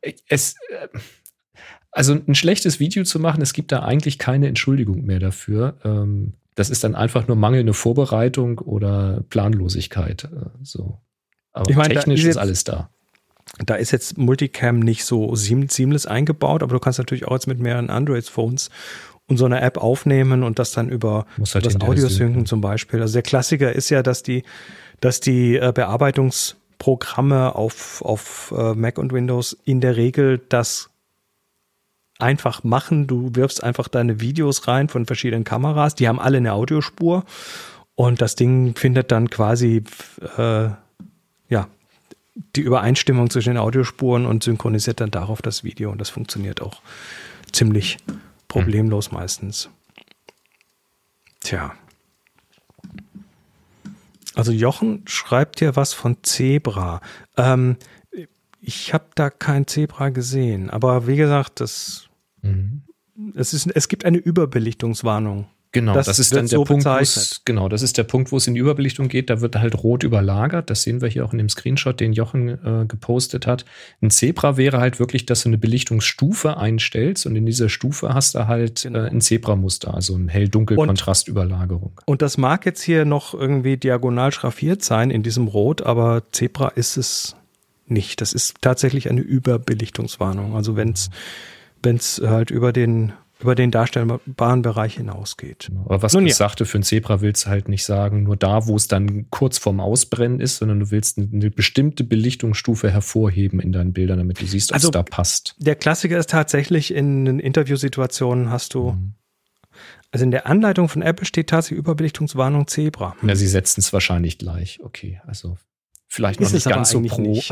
A: ein schlechtes Video zu machen, es gibt da eigentlich keine Entschuldigung mehr dafür. Das ist dann einfach nur mangelnde Vorbereitung oder Planlosigkeit. Aber ich meine, technisch ist alles da.
B: Da ist jetzt Multicam nicht so seamless eingebaut, aber du kannst natürlich auch jetzt mit mehreren Android-Phones und so eine App aufnehmen und das dann über das Audio-Synken zum Beispiel. Also der Klassiker ist ja, dass die Bearbeitungsprogramme auf Mac und Windows in der Regel das einfach machen. Du wirfst einfach deine Videos rein von verschiedenen Kameras. Die haben alle eine Audiospur. Und das Ding findet dann quasi die Übereinstimmung zwischen den Audiospuren und synchronisiert dann darauf das Video. Und das funktioniert auch ziemlich problemlos meistens. Tja. Also Jochen schreibt hier was von Zebra. Ich habe da kein Zebra gesehen. Aber wie gesagt, es gibt eine Überbelichtungswarnung.
A: Genau, das ist dann der Punkt, das ist der Punkt, wo es in die Überbelichtung geht. Da wird halt rot überlagert. Das sehen wir hier auch in dem Screenshot, den Jochen gepostet hat. Ein Zebra wäre halt wirklich, dass du eine Belichtungsstufe einstellst und in dieser Stufe hast du halt ein Zebramuster, also ein Hell-Dunkel-Kontrastüberlagerung.
B: Und das mag jetzt hier noch irgendwie diagonal schraffiert sein in diesem Rot, aber Zebra ist es nicht. Das ist tatsächlich eine Überbelichtungswarnung. Also wenn es halt über den darstellbaren Bereich hinausgeht.
A: Aber was ich sagte, für ein Zebra willst du halt nicht sagen, nur da, wo es dann kurz vorm Ausbrennen ist, sondern du willst eine bestimmte Belichtungsstufe hervorheben in deinen Bildern, damit du siehst, ob es da passt.
B: Der Klassiker ist tatsächlich, in Interviewsituationen hast du, also in der Anleitung von Apple steht tatsächlich Überbelichtungswarnung Zebra.
A: Ja, sie setzen es wahrscheinlich gleich. Okay, also vielleicht noch nicht ganz so pro.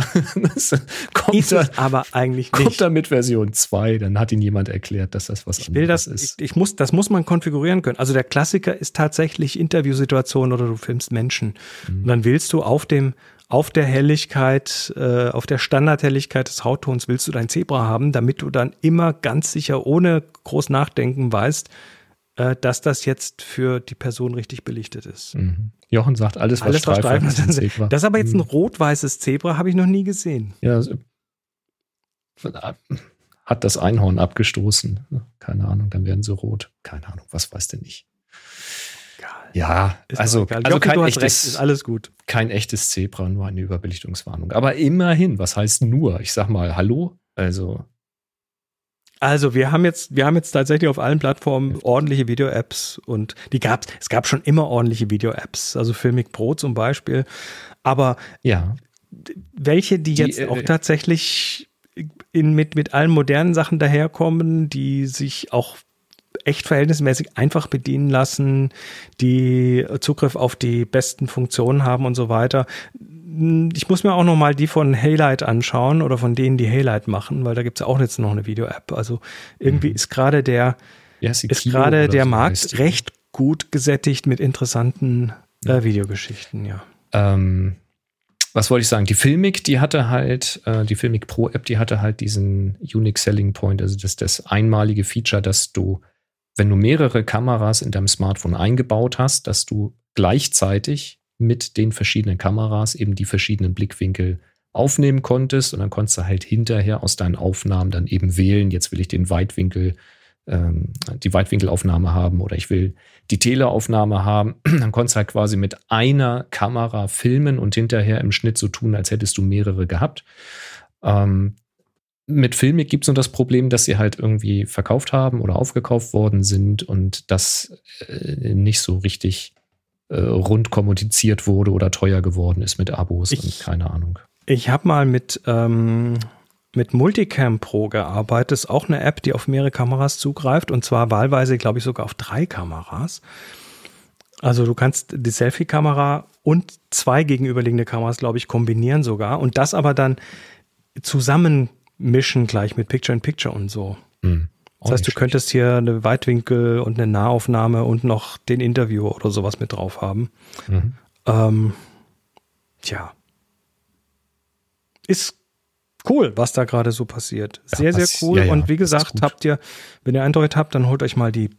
B: Aber eigentlich nicht.
A: Kommt da mit Version 2, dann hat ihnen jemand erklärt, dass das was anderes ist.
B: Das muss man konfigurieren können. Also der Klassiker ist tatsächlich Interviewsituationen oder du filmst Menschen. Und dann willst du auf der Helligkeit, auf der Standardhelligkeit des Hauttons willst du dein Zebra haben, damit du dann immer ganz sicher, ohne groß nachdenken weißt, dass das jetzt für die Person richtig belichtet ist.
A: Jochen sagt, alles was Streifen ist ein Zebra.
B: Das ist aber jetzt ein rot-weißes Zebra, habe ich noch nie gesehen.
A: Ja, hat das Einhorn abgestoßen. Keine Ahnung, dann werden sie rot. Keine Ahnung, was weiß denn nicht. Ja, also kein echtes,
B: ist alles gut.
A: Kein echtes Zebra, nur eine Überbelichtungswarnung. Aber immerhin, was heißt nur? Ich sag mal, hallo?
B: Also wir haben jetzt tatsächlich auf allen Plattformen ordentliche Video-Apps und es gab schon immer ordentliche Video-Apps, also Filmic Pro zum Beispiel, aber welche, die jetzt auch tatsächlich mit allen modernen Sachen daherkommen, die sich auch echt verhältnismäßig einfach bedienen lassen, die Zugriff auf die besten Funktionen haben und so weiter. Ich muss mir auch noch mal die von Haylight anschauen oder von denen, die Haylight machen, weil da gibt es auch jetzt noch eine Video-App. Also irgendwie ist gerade der Markt recht gut gesättigt mit interessanten Videogeschichten, ja.
A: Was wollte ich sagen? Die Filmic, die Filmic Pro App, die hatte halt diesen Unique Selling Point, also das einmalige Feature, dass du, wenn du mehrere Kameras in deinem Smartphone eingebaut hast, dass du gleichzeitig mit den verschiedenen Kameras eben die verschiedenen Blickwinkel aufnehmen konntest und dann konntest du halt hinterher aus deinen Aufnahmen dann eben wählen, jetzt will ich die Weitwinkelaufnahme haben oder ich will die Teleaufnahme haben. Dann konntest du halt quasi mit einer Kamera filmen und hinterher im Schnitt so tun, als hättest du mehrere gehabt. Mit Filmic gibt es nur das Problem, dass sie halt irgendwie verkauft haben oder aufgekauft worden sind und das nicht so richtig rund kommuniziert wurde oder teuer geworden ist mit Abos und keine Ahnung.
B: Ich habe mal mit Multicam Pro gearbeitet. Das ist auch eine App, die auf mehrere Kameras zugreift und zwar wahlweise, glaube ich, sogar auf 3 Kameras. Also du kannst die Selfie-Kamera und 2 gegenüberliegende Kameras, glaube ich, kombinieren sogar und das aber dann zusammenmischen gleich mit Picture-in-Picture und so. Das heißt, du könntest hier eine Weitwinkel und eine Nahaufnahme und noch den Interviewer oder sowas mit drauf haben. Ist cool, was da gerade so passiert. Sehr, sehr cool. Ja, und wie gesagt, wenn ihr Android habt, dann holt euch mal die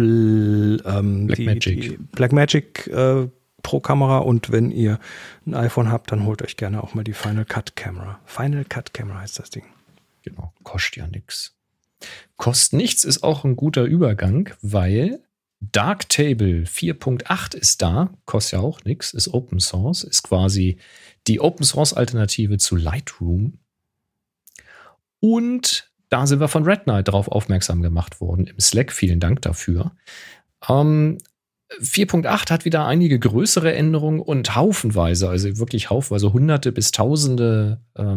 B: Blackmagic Pro-Kamera und wenn ihr ein iPhone habt, dann holt euch gerne auch mal die Final Cut Camera. Final Cut Camera heißt das Ding.
A: Genau, kostet ja nichts. Kostet nichts ist auch ein guter Übergang, weil Darktable 4.8 ist da, kostet ja auch nichts, ist Open Source, ist quasi die Open Source Alternative zu Lightroom. Und da sind wir von Red Knight drauf aufmerksam gemacht worden im Slack. Vielen Dank dafür. 4.8 hat wieder einige größere Änderungen und haufenweise, also wirklich haufenweise Hunderte bis Tausende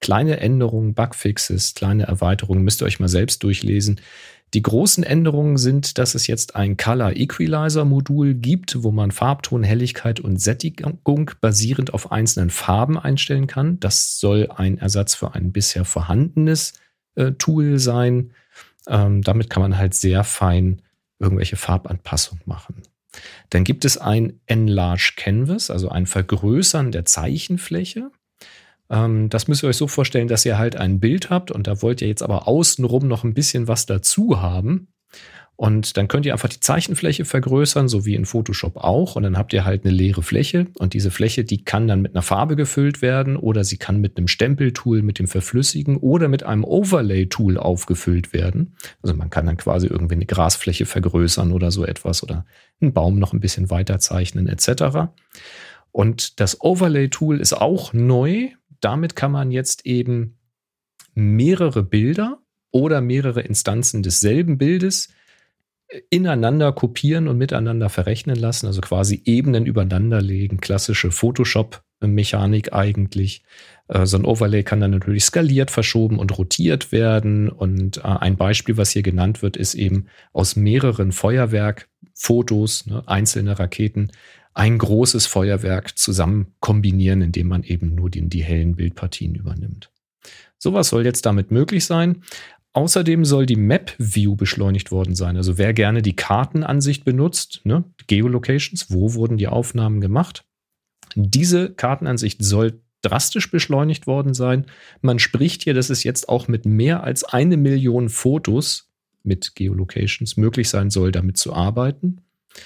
A: kleine Änderungen, Bugfixes, kleine Erweiterungen, müsst ihr euch mal selbst durchlesen. Die großen Änderungen sind, dass es jetzt ein Color Equalizer Modul gibt, wo man Farbton, Helligkeit und Sättigung basierend auf einzelnen Farben einstellen kann. Das soll ein Ersatz für ein bisher vorhandenes Tool sein. Damit kann man halt sehr fein irgendwelche Farbanpassungen machen. Dann gibt es ein Enlarge Canvas, also ein Vergrößern der Zeichenfläche. Das müsst ihr euch so vorstellen, dass ihr halt ein Bild habt und da wollt ihr jetzt aber außenrum noch ein bisschen was dazu haben. Und dann könnt ihr einfach die Zeichenfläche vergrößern, so wie in Photoshop auch. Und dann habt ihr halt eine leere Fläche. Und diese Fläche, die kann dann mit einer Farbe gefüllt werden oder sie kann mit einem Stempeltool, mit dem Verflüssigen oder mit einem Overlay-Tool aufgefüllt werden. Also man kann dann quasi irgendwie eine Grasfläche vergrößern oder so etwas oder einen Baum noch ein bisschen weiter zeichnen etc. Und das Overlay-Tool ist auch neu. Damit kann man jetzt eben mehrere Bilder oder mehrere Instanzen desselben Bildes ineinander kopieren und miteinander verrechnen lassen, also quasi Ebenen übereinander legen, klassische Photoshop-Mechanik eigentlich. So ein Overlay kann dann natürlich skaliert, verschoben und rotiert werden und ein Beispiel, was hier genannt wird, ist eben aus mehreren Feuerwerkfotos, einzelne Raketen, ein großes Feuerwerk zusammen kombinieren, indem man eben nur die hellen Bildpartien übernimmt. Sowas soll jetzt damit möglich sein. Außerdem soll die Map-View beschleunigt worden sein. Also wer gerne die Kartenansicht benutzt, Geolocations, wo wurden die Aufnahmen gemacht? Diese Kartenansicht soll drastisch beschleunigt worden sein. Man spricht hier, dass es jetzt auch mit mehr als 1 Million Fotos mit Geolocations möglich sein soll, damit zu arbeiten.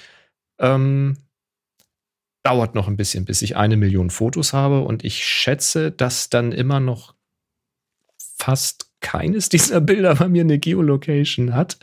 A: Dauert noch ein bisschen, bis ich 1 Million Fotos habe und ich schätze, dass dann immer noch fast keines dieser Bilder bei mir eine Geolocation hat.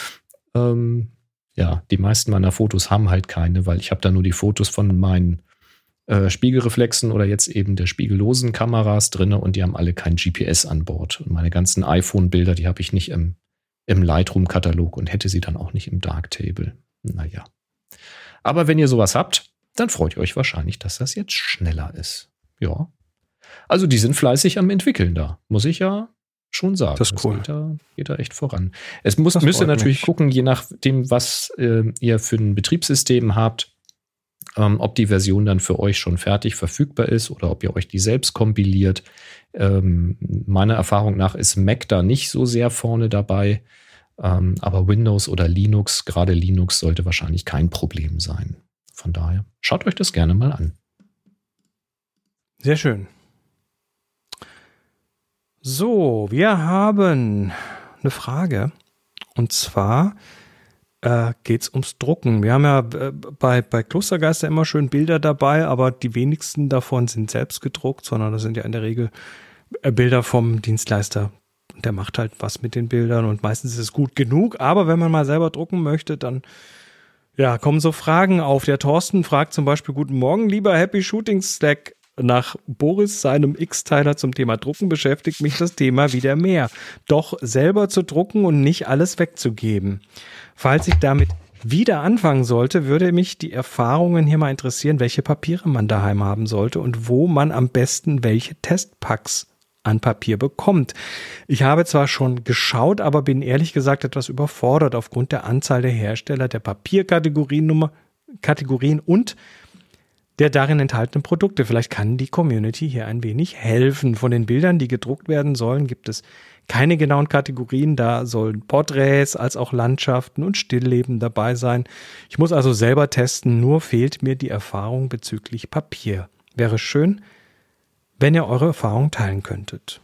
A: Die meisten meiner Fotos haben halt keine, weil ich habe da nur die Fotos von meinen Spiegelreflexen oder jetzt eben der spiegellosen Kameras drin und die haben alle kein GPS an Bord. Und meine ganzen iPhone-Bilder, die habe ich nicht im Lightroom-Katalog und hätte sie dann auch nicht im Darktable. Naja. Aber wenn ihr sowas habt, dann freut ihr euch wahrscheinlich, dass das jetzt schneller ist. Ja. Also die sind fleißig am Entwickeln da, muss ich ja schon sagen.
B: Das ist cool.
A: Geht da echt voran. Müsst ihr natürlich gucken, je nachdem, was ihr für ein Betriebssystem habt, ob die Version dann für euch schon fertig verfügbar ist oder ob ihr euch die selbst kompiliert. Meiner Erfahrung nach ist Mac da nicht so sehr vorne dabei, aber Windows oder Linux, gerade Linux, sollte wahrscheinlich kein Problem sein. Von daher, schaut euch das gerne mal an.
B: Sehr schön. So, wir haben eine Frage. Und zwar geht es ums Drucken. Wir haben ja bei Klostergeister immer schön Bilder dabei, aber die wenigsten davon sind selbst gedruckt, sondern das sind ja in der Regel Bilder vom Dienstleister. Der macht halt was mit den Bildern und meistens ist es gut genug. Aber wenn man mal selber drucken möchte, dann kommen so Fragen auf. Der Thorsten fragt zum Beispiel: Guten Morgen, lieber Happy Shooting Slack. Nach Boris seinem X-Teiler zum Thema Drucken beschäftigt mich das Thema wieder mehr. Doch selber zu drucken und nicht alles wegzugeben. Falls ich damit wieder anfangen sollte, würde mich die Erfahrungen hier mal interessieren, welche Papiere man daheim haben sollte und wo man am besten welche Testpacks an Papier bekommt. Ich habe zwar schon geschaut, aber bin ehrlich gesagt etwas überfordert aufgrund der Anzahl der Hersteller, der Papierkategorien und der darin enthaltenen Produkte. Vielleicht kann die Community hier ein wenig helfen. Von den Bildern, die gedruckt werden sollen, gibt es keine genauen Kategorien. Da sollen Porträts als auch Landschaften und Stillleben dabei sein. Ich muss also selber testen, nur fehlt mir die Erfahrung bezüglich Papier. Wäre schön, wenn ihr eure Erfahrung teilen könntet.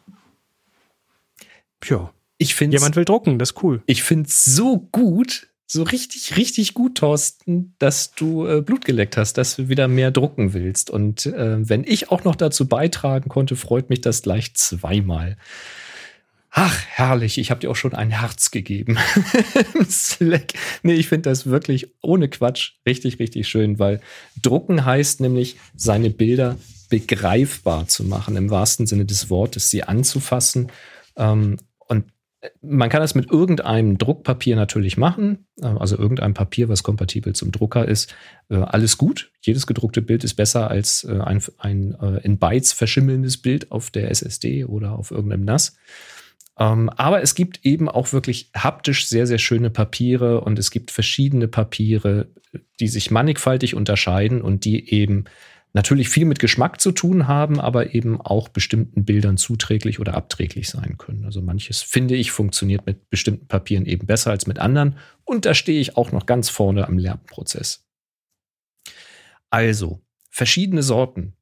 B: Ja, jemand will drucken, das ist cool.
A: Ich finde es so gut, so richtig, richtig gut, Thorsten, dass du Blut geleckt hast, dass du wieder mehr drucken willst. Und wenn ich auch noch dazu beitragen konnte, freut mich das gleich zweimal. Ach, herrlich, ich habe dir auch schon ein Herz gegeben. Slack. Nee, ich finde das wirklich ohne Quatsch richtig, richtig schön, weil drucken heißt nämlich, seine Bilder begreifbar zu machen, im wahrsten Sinne des Wortes, sie anzufassen. Und Man kann das mit irgendeinem Druckpapier natürlich machen, also irgendeinem Papier, was kompatibel zum Drucker ist. Alles gut. Jedes gedruckte Bild ist besser als ein in Bytes verschimmelndes Bild auf der SSD oder auf irgendeinem NAS. Aber es gibt eben auch wirklich haptisch sehr, sehr schöne Papiere und es gibt verschiedene Papiere, die sich mannigfaltig unterscheiden und die eben natürlich viel mit Geschmack zu tun haben, aber eben auch bestimmten Bildern zuträglich oder abträglich sein können. Also manches, finde ich, funktioniert mit bestimmten Papieren eben besser als mit anderen. Und da stehe ich auch noch ganz vorne am Lernprozess. Also, verschiedene Sorten.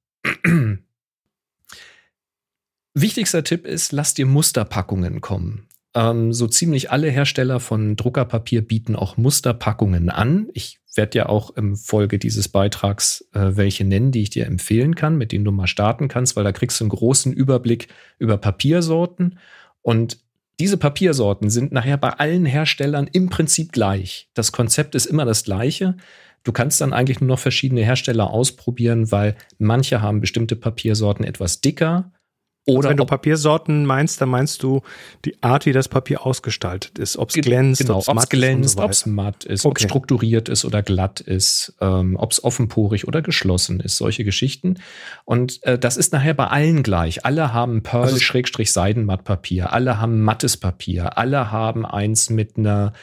A: Wichtigster Tipp ist, lass dir Musterpackungen kommen. So ziemlich alle Hersteller von Druckerpapier bieten auch Musterpackungen an. Ich werde ja auch im Folge dieses Beitrags welche nennen, die ich dir empfehlen kann, mit denen du mal starten kannst, weil da kriegst du einen großen Überblick über Papiersorten. Und diese Papiersorten sind nachher bei allen Herstellern im Prinzip gleich. Das Konzept ist immer das gleiche. Du kannst dann eigentlich nur noch verschiedene Hersteller ausprobieren, weil manche haben bestimmte Papiersorten etwas dicker. Oder
B: wenn du Papiersorten meinst, dann meinst du die Art, wie das Papier ausgestaltet ist. Ob es glänzt,
A: genau,
B: ob
A: es matt ist, ob es strukturiert ist oder glatt ist, ob es offenporig oder geschlossen ist, solche Geschichten. Und das ist nachher bei allen gleich. Alle haben Pearl-Seidenmattpapier, alle haben mattes Papier, alle haben eins mit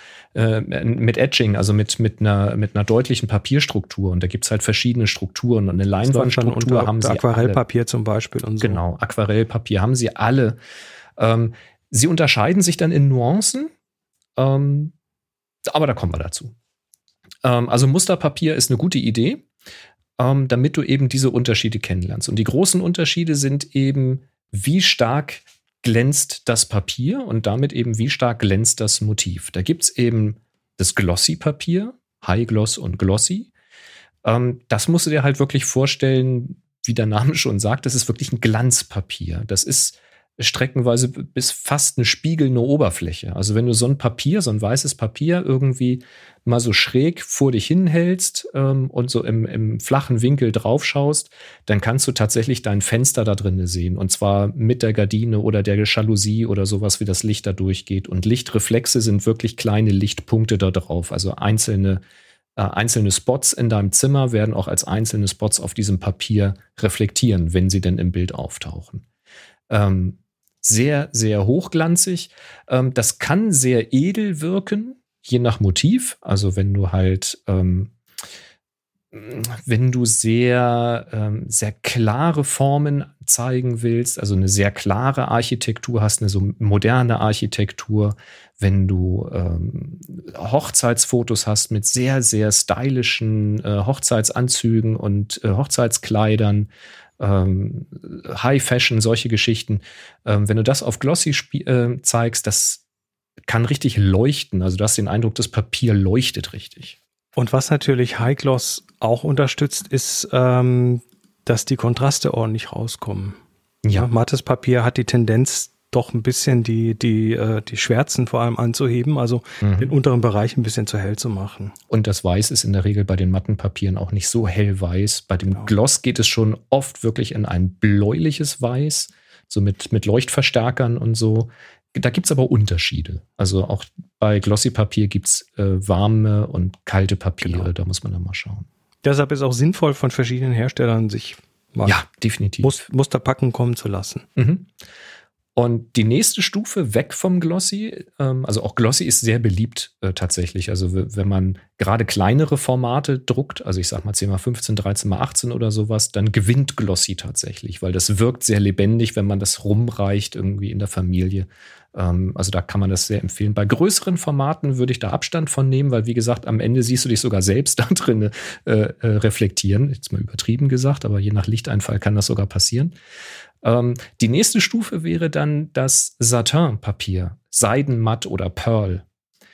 A: Etching, also mit einer deutlichen Papierstruktur. Und da gibt es halt verschiedene Strukturen. Und eine Leinwandstruktur haben sie
B: Aquarellpapier
A: alle.
B: Zum Beispiel und so.
A: Genau, Aquarellpapier haben sie alle. Sie unterscheiden sich dann in Nuancen, aber da kommen wir dazu. Also Musterpapier ist eine gute Idee, damit du eben diese Unterschiede kennenlernst. Und die großen Unterschiede sind eben, wie stark glänzt das Papier und damit eben, wie stark glänzt das Motiv. Da gibt es eben das Glossy-Papier, High Gloss und Glossy. Das musst du dir halt wirklich vorstellen, wie der Name schon sagt, das ist wirklich ein Glanzpapier. Das ist streckenweise bis fast eine spiegelnde Oberfläche. Also wenn du so ein weißes Papier irgendwie mal so schräg vor dich hinhältst und so im flachen Winkel drauf schaust, dann kannst du tatsächlich dein Fenster da drin sehen. Und zwar mit der Gardine oder der Jalousie oder sowas, wie das Licht da durchgeht. Und Lichtreflexe sind wirklich kleine Lichtpunkte da drauf. Also einzelne Spots in deinem Zimmer werden auch als einzelne Spots auf diesem Papier reflektieren, wenn sie denn im Bild auftauchen. Sehr, sehr hochglanzig. Das kann sehr edel wirken, je nach Motiv. Also wenn du halt, sehr klare Formen zeigen willst, also eine sehr klare Architektur hast, eine so moderne Architektur, wenn du Hochzeitsfotos hast mit sehr, sehr stylischen Hochzeitsanzügen und Hochzeitskleidern, High Fashion, solche Geschichten. Wenn du das auf Glossy zeigst, das kann richtig leuchten. Also du hast den Eindruck, das Papier leuchtet richtig.
B: Und was natürlich High Gloss auch unterstützt, ist, dass die Kontraste ordentlich rauskommen. Ja. Mattes Papier hat die Tendenz, doch ein bisschen die Schwärzen vor allem anzuheben, also den unteren Bereich ein bisschen zu hell zu machen. Und
A: das Weiß ist in der Regel bei den matten Papieren auch nicht so hellweiß. Bei dem Gloss geht es schon oft wirklich in ein bläuliches Weiß, so mit Leuchtverstärkern und so. Da gibt es aber Unterschiede. Also auch bei Glossy-Papier gibt es warme und kalte Papiere. Da muss man dann mal schauen.
B: Deshalb ist auch sinnvoll, von verschiedenen Herstellern sich mal
A: definitiv
B: Musterpacken kommen zu lassen.
A: Mhm. Und die nächste Stufe weg vom Glossy, also auch Glossy ist sehr beliebt tatsächlich. Also wenn man gerade kleinere Formate druckt, also ich sag mal 10x15, 13x18 oder sowas, dann gewinnt Glossy tatsächlich, weil das wirkt sehr lebendig, wenn man das rumreicht irgendwie in der Familie. Also da kann man das sehr empfehlen. Bei größeren Formaten würde ich da Abstand von nehmen, weil wie gesagt, am Ende siehst du dich sogar selbst da drin reflektieren. Jetzt mal übertrieben gesagt, aber je nach Lichteinfall kann das sogar passieren. Die nächste Stufe wäre dann das Satin-Papier, Seidenmatt oder Pearl.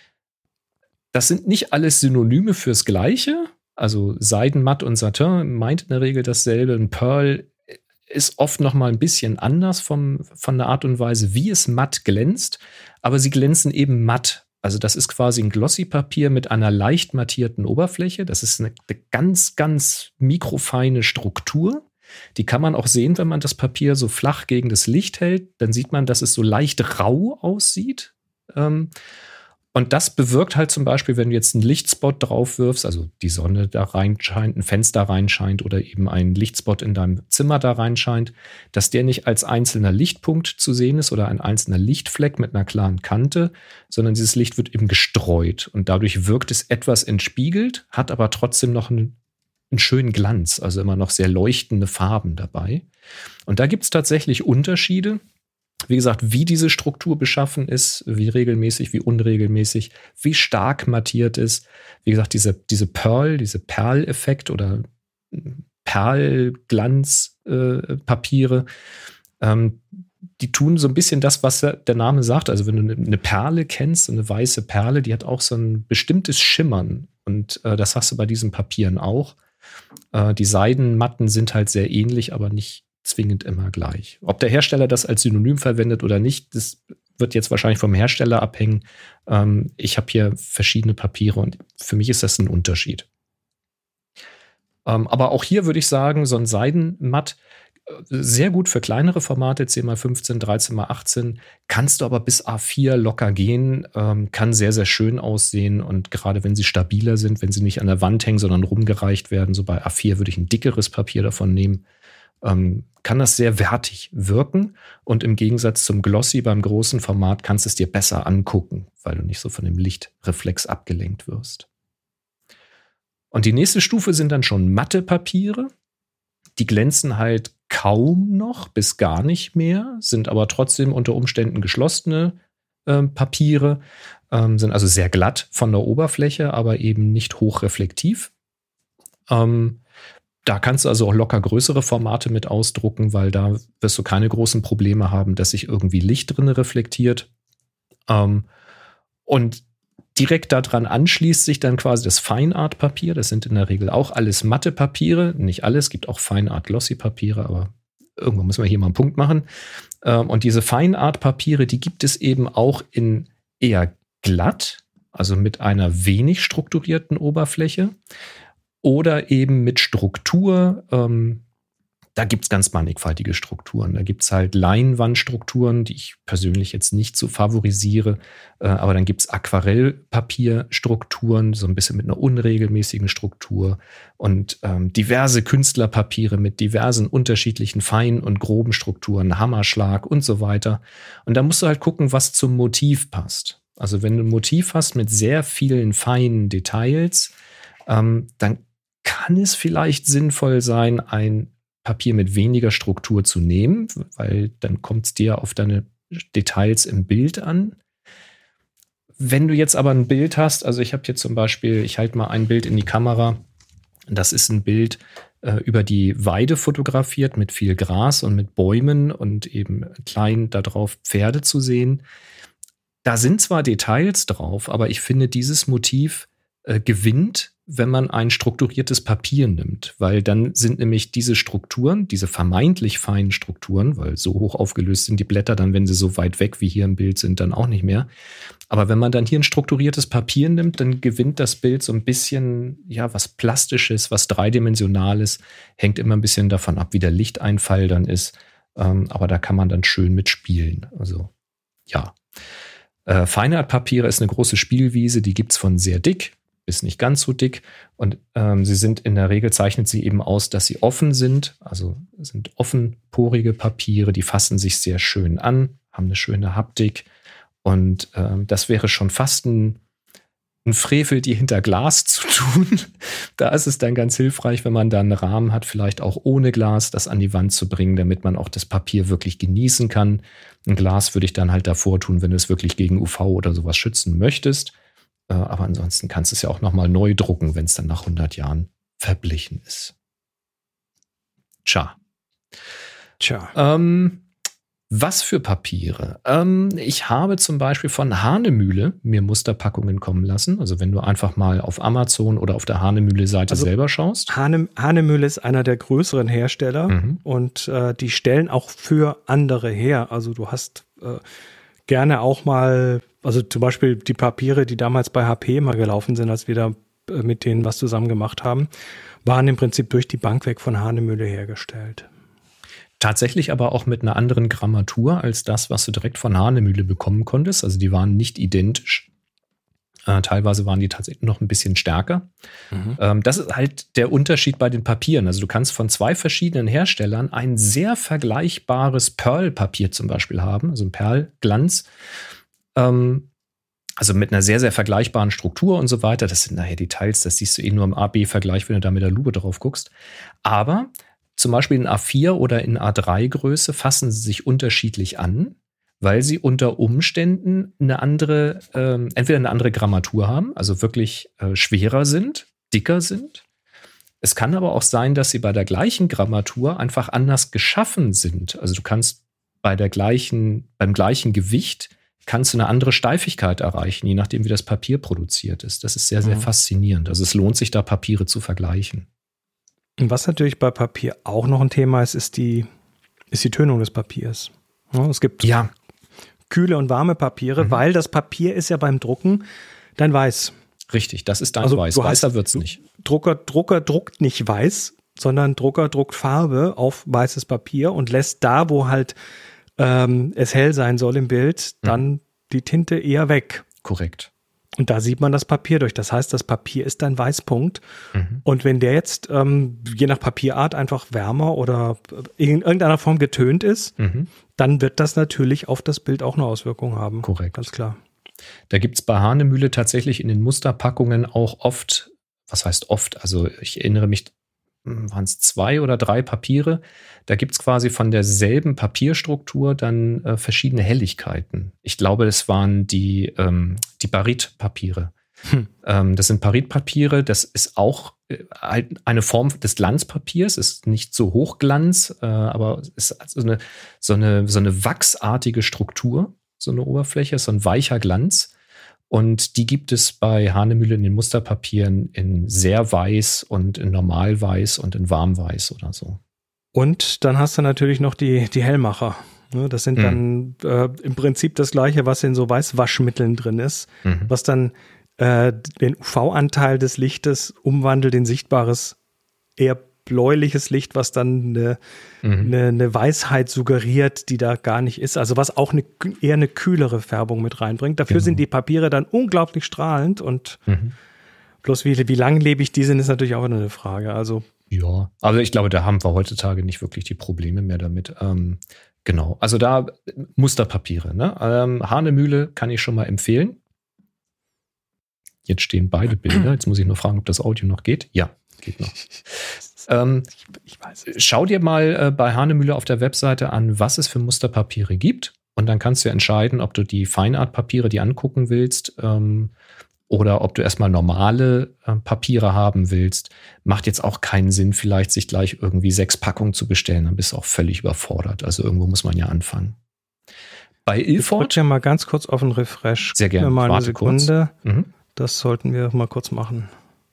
A: Das sind nicht alles Synonyme fürs Gleiche. Also Seidenmatt und Satin meint in der Regel dasselbe. Ein Pearl ist oft noch mal ein bisschen anders von der Art und Weise, wie es matt glänzt. Aber sie glänzen eben matt. Also das ist quasi ein Glossy-Papier mit einer leicht mattierten Oberfläche. Das ist eine ganz, ganz mikrofeine Struktur. Die kann man auch sehen, wenn man das Papier so flach gegen das Licht hält. Dann sieht man, dass es so leicht rau aussieht. Und das bewirkt halt zum Beispiel, wenn du jetzt einen Lichtspot drauf wirfst, also die Sonne da reinscheint, ein Fenster reinscheint oder eben ein Lichtspot in deinem Zimmer da reinscheint, dass der nicht als einzelner Lichtpunkt zu sehen ist oder ein einzelner Lichtfleck mit einer klaren Kante, sondern dieses Licht wird eben gestreut und dadurch wirkt es etwas entspiegelt, hat aber trotzdem noch einen schönen Glanz, also immer noch sehr leuchtende Farben dabei. Und da gibt es tatsächlich Unterschiede. Wie gesagt, wie diese Struktur beschaffen ist, wie regelmäßig, wie unregelmäßig, wie stark mattiert ist. Wie gesagt, diese Perleffekt oder Perlglanzpapiere, die tun so ein bisschen das, was der Name sagt. Also wenn du eine Perle kennst, so eine weiße Perle, die hat auch so ein bestimmtes Schimmern. Und das hast du bei diesen Papieren auch. Die Seidenmatten sind halt sehr ähnlich, aber nicht zwingend immer gleich. Ob der Hersteller das als Synonym verwendet oder nicht, das wird jetzt wahrscheinlich vom Hersteller abhängen. Ich habe hier verschiedene Papiere und für mich ist das ein Unterschied. Aber auch hier würde ich sagen, so ein Seidenmatt, sehr gut für kleinere Formate, 10x15, 13x18, kannst du aber bis A4 locker gehen, kann sehr, sehr schön aussehen und gerade wenn sie stabiler sind, wenn sie nicht an der Wand hängen, sondern rumgereicht werden, so bei A4 würde ich ein dickeres Papier davon nehmen, kann das sehr wertig wirken und im Gegensatz zum Glossy beim großen Format kannst du es dir besser angucken, weil du nicht so von dem Lichtreflex abgelenkt wirst. Und die nächste Stufe sind dann schon matte Papiere. Die glänzen halt kaum noch bis gar nicht mehr, sind aber trotzdem unter Umständen geschlossene Papiere, sind also sehr glatt von der Oberfläche, aber eben nicht hochreflektiv. Da kannst du also auch locker größere Formate mit ausdrucken, weil da wirst du keine großen Probleme haben, dass sich irgendwie Licht drin reflektiert. Und direkt daran anschließt sich dann quasi das Feinart-Papier. Das sind in der Regel auch alles matte Papiere. Nicht alles, es gibt auch Feinart-Glossy-Papiere, aber irgendwo müssen wir hier mal einen Punkt machen. Und diese Feinart-Papiere, die gibt es eben auch in eher glatt, also mit einer wenig strukturierten Oberfläche. Oder eben mit Struktur, da gibt es ganz mannigfaltige Strukturen. Da gibt es halt Leinwandstrukturen, die ich persönlich jetzt nicht so favorisiere. Aber dann gibt es Aquarellpapierstrukturen, so ein bisschen mit einer unregelmäßigen Struktur. Und diverse Künstlerpapiere mit diversen unterschiedlichen feinen und groben Strukturen, Hammerschlag und so weiter. Und da musst du halt gucken, was zum Motiv passt. Also wenn du ein Motiv hast mit sehr vielen feinen Details, dann kann es vielleicht sinnvoll sein, ein Papier mit weniger Struktur zu nehmen, weil dann kommt es dir auf deine Details im Bild an. Wenn du jetzt aber ein Bild hast, also ich habe hier zum Beispiel, ich halte mal ein Bild in die Kamera, das ist ein Bild über die Weide fotografiert mit viel Gras und mit Bäumen und eben klein darauf Pferde zu sehen. Da sind zwar Details drauf, aber ich finde, dieses Motiv gewinnt, wenn man ein strukturiertes Papier nimmt, weil dann sind nämlich diese Strukturen, diese vermeintlich feinen Strukturen, weil so hoch aufgelöst sind die Blätter dann, wenn sie so weit weg wie hier im Bild sind, dann auch nicht mehr. Aber wenn man dann hier ein strukturiertes Papier nimmt, dann gewinnt das Bild so ein bisschen, ja, was Plastisches, was Dreidimensionales, hängt immer ein bisschen davon ab, wie der Lichteinfall dann ist. Aber da kann man dann schön mitspielen. Also, ja. Feinart-Papiere ist eine große Spielwiese, die gibt's von sehr dick bis nicht ganz so dick und sie sind in der Regel, zeichnet sie eben aus, dass sie offen sind, also sind offenporige Papiere, die fassen sich sehr schön an, haben eine schöne Haptik und das wäre schon fast ein Frevel, die hinter Glas zu tun. Da ist es dann ganz hilfreich, wenn man da einen Rahmen hat, vielleicht auch ohne Glas, das an die Wand zu bringen, damit man auch das Papier wirklich genießen kann. Ein Glas würde ich dann halt davor tun, wenn du es wirklich gegen UV oder sowas schützen möchtest. Aber ansonsten kannst du es ja auch nochmal neu drucken, wenn es dann nach 100 Jahren verblichen ist. Tja. Was für Papiere? Ich habe zum Beispiel von Hahnemühle mir Musterpackungen kommen lassen. Also wenn du einfach mal auf Amazon oder auf der Hahnemühle-Seite selber schaust.
B: Hahnemühle ist einer der größeren Hersteller und die stellen auch für andere her. Also du hast gerne auch mal, also zum Beispiel die Papiere, die damals bei HP mal gelaufen sind, als wir da mit denen was zusammen gemacht haben, waren im Prinzip durch die Bank weg von Hahnemühle hergestellt.
A: Tatsächlich aber auch mit einer anderen Grammatur als das, was du direkt von Hahnemühle bekommen konntest. Also die waren nicht identisch. Teilweise waren die tatsächlich noch ein bisschen stärker. Das ist halt der Unterschied bei den Papieren. Also du kannst von 2 verschiedenen Herstellern ein sehr vergleichbares Pearl-Papier zum Beispiel haben, also ein Perlglanz. Also mit einer sehr, sehr vergleichbaren Struktur und so weiter. Das sind nachher Details, das siehst du nur im A-B-Vergleich, wenn du da mit der Lupe drauf guckst. Aber zum Beispiel in A4 oder in A3-Größe fassen sie sich unterschiedlich an, weil sie unter Umständen eine andere, entweder eine andere Grammatur haben, also wirklich schwerer sind, dicker sind. Es kann aber auch sein, dass sie bei der gleichen Grammatur einfach anders geschaffen sind. Also du kannst beim gleichen Gewicht kannst du eine andere Steifigkeit erreichen, je nachdem, wie das Papier produziert ist. Das ist sehr, sehr faszinierend. Also es lohnt sich, da Papiere zu vergleichen.
B: Und was natürlich bei Papier auch noch ein Thema ist, ist die Tönung des Papiers. Ja, es gibt kühle und warme Papiere, weil das Papier ist ja beim Drucken dein Weiß.
A: Richtig, das ist dein Weiß. Weißer wird es nicht.
B: Drucker druckt nicht weiß, sondern Drucker druckt Farbe auf weißes Papier und lässt da, wo halt es hell sein soll im Bild, dann die Tinte eher weg.
A: Korrekt.
B: Und da sieht man das Papier durch. Das heißt, das Papier ist ein Weißpunkt. Und wenn der jetzt je nach Papierart einfach wärmer oder in irgendeiner Form getönt ist, dann wird das natürlich auf das Bild auch eine Auswirkung haben.
A: Korrekt.
B: Ganz klar.
A: Da gibt es bei Hahnemühle tatsächlich in den Musterpackungen auch oft, was heißt oft, also ich erinnere mich, waren es 2 oder 3 Papiere, da gibt es quasi von derselben Papierstruktur dann verschiedene Helligkeiten. Ich glaube, das waren die Barit-Papiere. Das sind Barit-Papiere, das ist auch eine Form des Glanzpapiers, ist nicht so Hochglanz, aber es ist so eine wachsartige Struktur, so eine Oberfläche, so ein weicher Glanz. Und die gibt es bei Hahnemühle in den Musterpapieren in sehr weiß und in normalweiß und in warmweiß oder so.
B: Und dann hast du natürlich noch die Hellmacher. Das sind dann im Prinzip das Gleiche, was in so Weißwaschmitteln drin ist, was dann den UV-Anteil des Lichtes umwandelt in sichtbares, eher bläuliches Licht, was dann eine Weißheit suggeriert, die da gar nicht ist. Also was auch eher eine kühlere Färbung mit reinbringt. Dafür sind die Papiere dann unglaublich strahlend und bloß wie langlebig die sind, ist natürlich auch eine Frage. Also
A: ja, also ich glaube, da haben wir heutzutage nicht wirklich die Probleme mehr damit. Genau, also da Musterpapiere. Ne? Hahnemühle kann ich schon mal empfehlen. Jetzt stehen beide Bilder. Jetzt muss ich nur fragen, ob das Audio noch geht. Ja, geht noch. Ich weiß. Schau dir mal bei Hahnemühle auf der Webseite an, was es für Musterpapiere gibt. Und dann kannst du entscheiden, ob du die Feinart-Papiere dir angucken willst oder ob du erstmal normale Papiere haben willst. Macht jetzt auch keinen Sinn, vielleicht sich gleich irgendwie 6 Packungen zu bestellen. Dann bist du auch völlig überfordert. Also irgendwo muss man ja anfangen. Bei Ilford.
B: Ich drücke ja mal ganz kurz auf den Refresh.
A: Sehr gerne.
B: Mal eine Sekunde.
A: Kurz.
B: Das sollten wir mal kurz machen.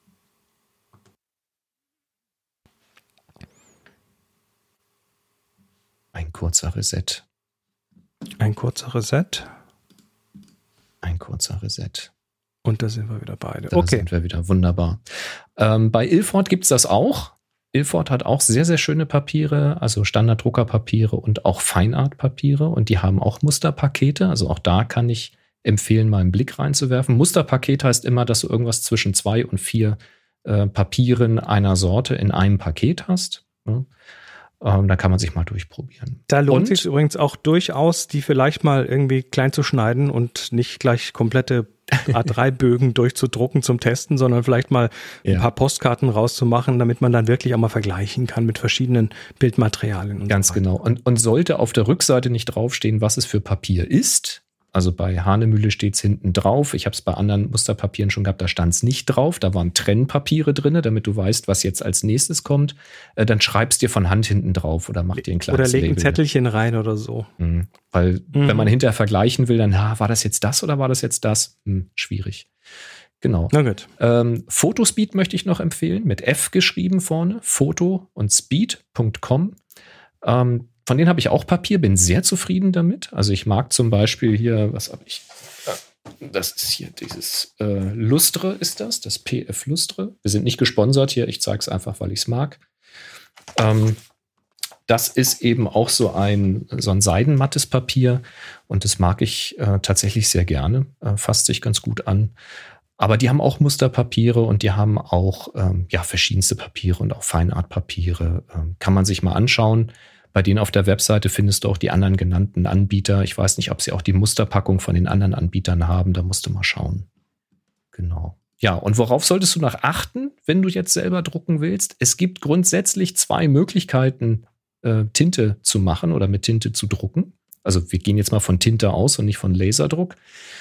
A: Ein kurzer Reset.
B: Ein kurzer Reset.
A: Ein kurzer Reset.
B: Und da sind wir wieder beide.
A: Da sind wir wieder, wunderbar. Bei Ilford gibt es das auch. Ilford hat auch sehr, sehr schöne Papiere, also Standarddruckerpapiere und auch Feinartpapiere. Und die haben auch Musterpakete. Also auch da kann ich empfehlen, mal einen Blick reinzuwerfen. Musterpaket heißt immer, dass du irgendwas zwischen 2 und 4 Papieren einer Sorte in einem Paket hast. Ja. Da kann man sich mal durchprobieren.
B: Da lohnt sich übrigens auch durchaus, die vielleicht mal irgendwie klein zu schneiden und nicht gleich komplette A3-Bögen durchzudrucken zum Testen, sondern vielleicht mal ein paar Postkarten rauszumachen, damit man dann wirklich auch mal vergleichen kann mit verschiedenen Bildmaterialien. Und
A: ganz so genau. Und sollte auf der Rückseite nicht draufstehen, was es für Papier ist, also bei Hahnemühle steht es hinten drauf. Ich habe es bei anderen Musterpapieren schon gehabt, da stand es nicht drauf. Da waren Trennpapiere drin, damit du weißt, was jetzt als nächstes kommt. Dann schreibst dir von Hand hinten drauf oder mach dir ein kleines
B: Oder leg ein
A: Label.
B: Zettelchen rein oder so.
A: Weil wenn man hinterher vergleichen will, dann war das jetzt das oder war das jetzt das? Schwierig. Genau.
B: Na gut.
A: Photospeed möchte ich noch empfehlen, mit F geschrieben vorne. Photo und speed.com. Von denen habe ich auch Papier, bin sehr zufrieden damit. Also ich mag zum Beispiel hier, was habe ich? Das ist hier dieses Lustre ist das PF Lustre. Wir sind nicht gesponsert hier, ich zeige es einfach, weil ich es mag. das ist eben auch so ein seidenmattes Papier und das mag ich tatsächlich sehr gerne, fasst sich ganz gut an. Aber die haben auch Musterpapiere und die haben auch verschiedenste Papiere und auch Feinartpapiere. Kann man sich mal anschauen. Bei denen auf der Webseite findest du auch die anderen genannten Anbieter. Ich weiß nicht, ob sie auch die Musterpackung von den anderen Anbietern haben. Da musst du mal schauen. Genau. Ja, und worauf solltest du noch achten, wenn du jetzt selber drucken willst? Es gibt grundsätzlich 2 Möglichkeiten, Tinte zu machen oder mit Tinte zu drucken. Also wir gehen jetzt mal von Tinte aus und nicht von Laserdruck.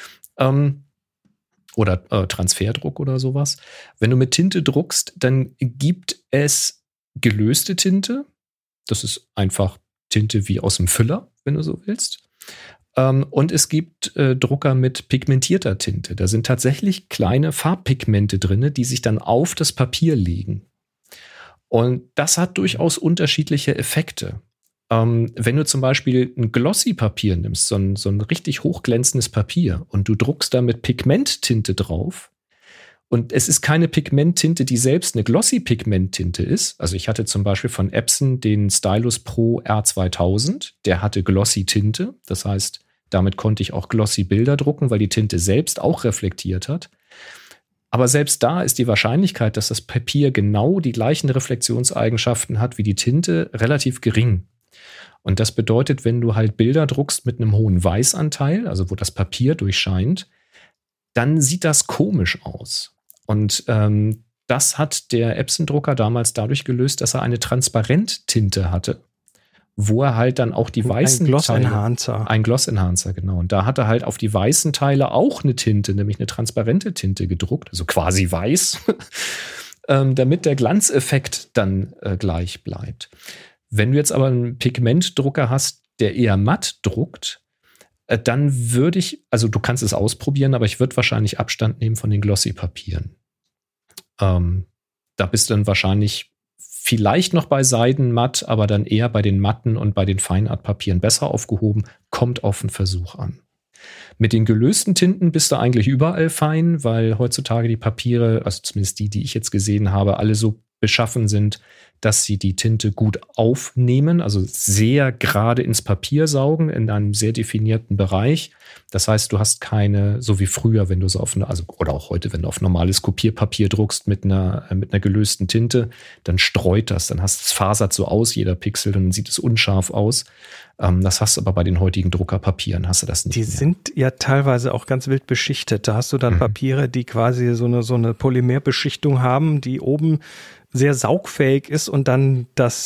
A: Oder Transferdruck oder sowas. Wenn du mit Tinte druckst, dann gibt es gelöste Tinte. Das ist einfach Tinte wie aus dem Füller, wenn du so willst. Und es gibt Drucker mit pigmentierter Tinte. Da sind tatsächlich kleine Farbpigmente drin, die sich dann auf das Papier legen. Und das hat durchaus unterschiedliche Effekte. Wenn du zum Beispiel ein Glossy-Papier nimmst, so ein richtig hochglänzendes Papier und du druckst da mit Pigmenttinte drauf und es ist keine Pigmenttinte, die selbst eine Glossy-Pigmenttinte ist. Also ich hatte zum Beispiel von Epson den Stylus Pro R2000, der hatte Glossy-Tinte. Das heißt, damit konnte ich auch Glossy-Bilder drucken, weil die Tinte selbst auch reflektiert hat. Aber selbst da ist die Wahrscheinlichkeit, dass das Papier genau die gleichen Reflexionseigenschaften hat wie die Tinte, relativ gering. Und das bedeutet, wenn du halt Bilder druckst mit einem hohen Weißanteil, also wo das Papier durchscheint, dann sieht das komisch aus. Und das hat der Epson-Drucker damals dadurch gelöst, dass er eine Transparenttinte hatte, wo er halt dann auch die weißen
B: Gloss-Enhancer.
A: Ein Gloss-Enhancer, genau. Und da hat er halt auf die weißen Teile auch eine Tinte, nämlich eine transparente Tinte gedruckt, also quasi weiß, damit der Glanzeffekt dann gleich bleibt. Wenn du jetzt aber einen Pigmentdrucker hast, der eher matt druckt, dann würde ich, also du kannst es ausprobieren, aber ich würde wahrscheinlich Abstand nehmen von den Glossy-Papieren. Da bist du dann wahrscheinlich vielleicht noch bei Seidenmatt, aber dann eher bei den matten und bei den Feinartpapieren besser aufgehoben. Kommt auf den Versuch an. Mit den gelösten Tinten bist du eigentlich überall fein, weil heutzutage die Papiere, also zumindest die ich jetzt gesehen habe, alle so beschaffen sind, dass sie die Tinte gut aufnehmen, also sehr gerade ins Papier saugen, in einem sehr definierten Bereich. Das heißt, du hast keine, so wie früher, wenn du so auf eine, also oder auch heute, wenn du auf normales Kopierpapier druckst mit einer gelösten Tinte, dann streut das, dann hast es fasert so aus, jeder Pixel, und dann sieht es unscharf aus. Das hast du aber bei den heutigen Druckerpapieren, hast du das nicht
B: Die
A: mehr.
B: sind ja teilweise auch ganz wild beschichtet. Da hast du dann Papiere, die quasi so eine Polymerbeschichtung haben, die oben sehr saugfähig ist und dann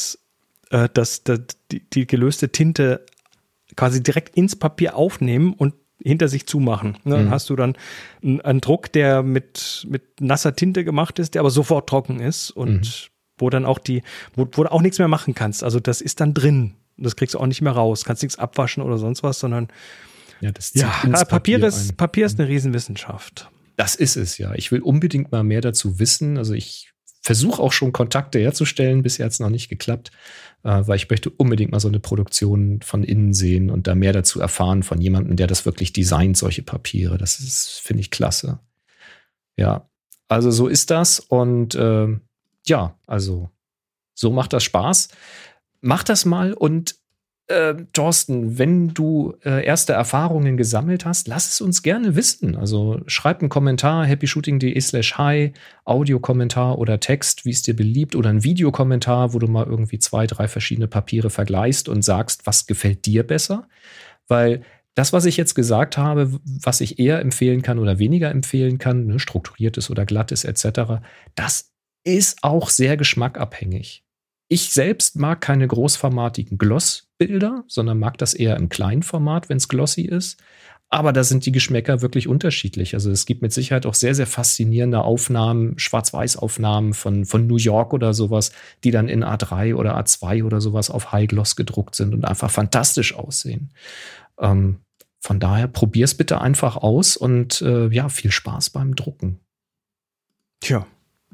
B: die gelöste Tinte quasi direkt ins Papier aufnehmen und hinter sich zumachen. Dann hast du dann einen Druck, der mit nasser Tinte gemacht ist, der aber sofort trocken ist und wo dann auch wo du auch nichts mehr machen kannst. Also das ist dann drin. Das kriegst du auch nicht mehr raus. Kannst nichts abwaschen oder sonst was, sondern
A: das zieht ins
B: Papier ist eine Riesenwissenschaft.
A: Das ist es, ja. Ich will unbedingt mal mehr dazu wissen. Also ich versuche auch schon Kontakte herzustellen. Bisher hat es noch nicht geklappt, weil ich möchte unbedingt mal so eine Produktion von innen sehen und da mehr dazu erfahren von jemandem, der das wirklich designt, solche Papiere. Das ist, finde ich, klasse. Ja, also so ist das. Und also so macht das Spaß. Mach das mal und Thorsten, wenn du erste Erfahrungen gesammelt hast, lass es uns gerne wissen. Also schreib einen Kommentar, happyshooting.de/hi, Audiokommentar oder Text, wie es dir beliebt, oder ein Videokommentar, wo du mal irgendwie 2, 3 verschiedene Papiere vergleichst und sagst, was gefällt dir besser. Weil das, was ich jetzt gesagt habe, was ich eher empfehlen kann oder weniger empfehlen kann, ne, strukturiertes oder glattes etc., das ist auch sehr geschmackabhängig. Ich selbst mag keine großformatigen Glossbilder, sondern mag das eher im kleinen Format, wenn es glossy ist. Aber da sind die Geschmäcker wirklich unterschiedlich. Also es gibt mit Sicherheit auch sehr, sehr faszinierende Aufnahmen, Schwarz-Weiß-Aufnahmen von New York oder sowas, die dann in A3 oder A2 oder sowas auf High Gloss gedruckt sind und einfach fantastisch aussehen. Von daher probier's bitte einfach aus und viel Spaß beim Drucken.
B: Tja.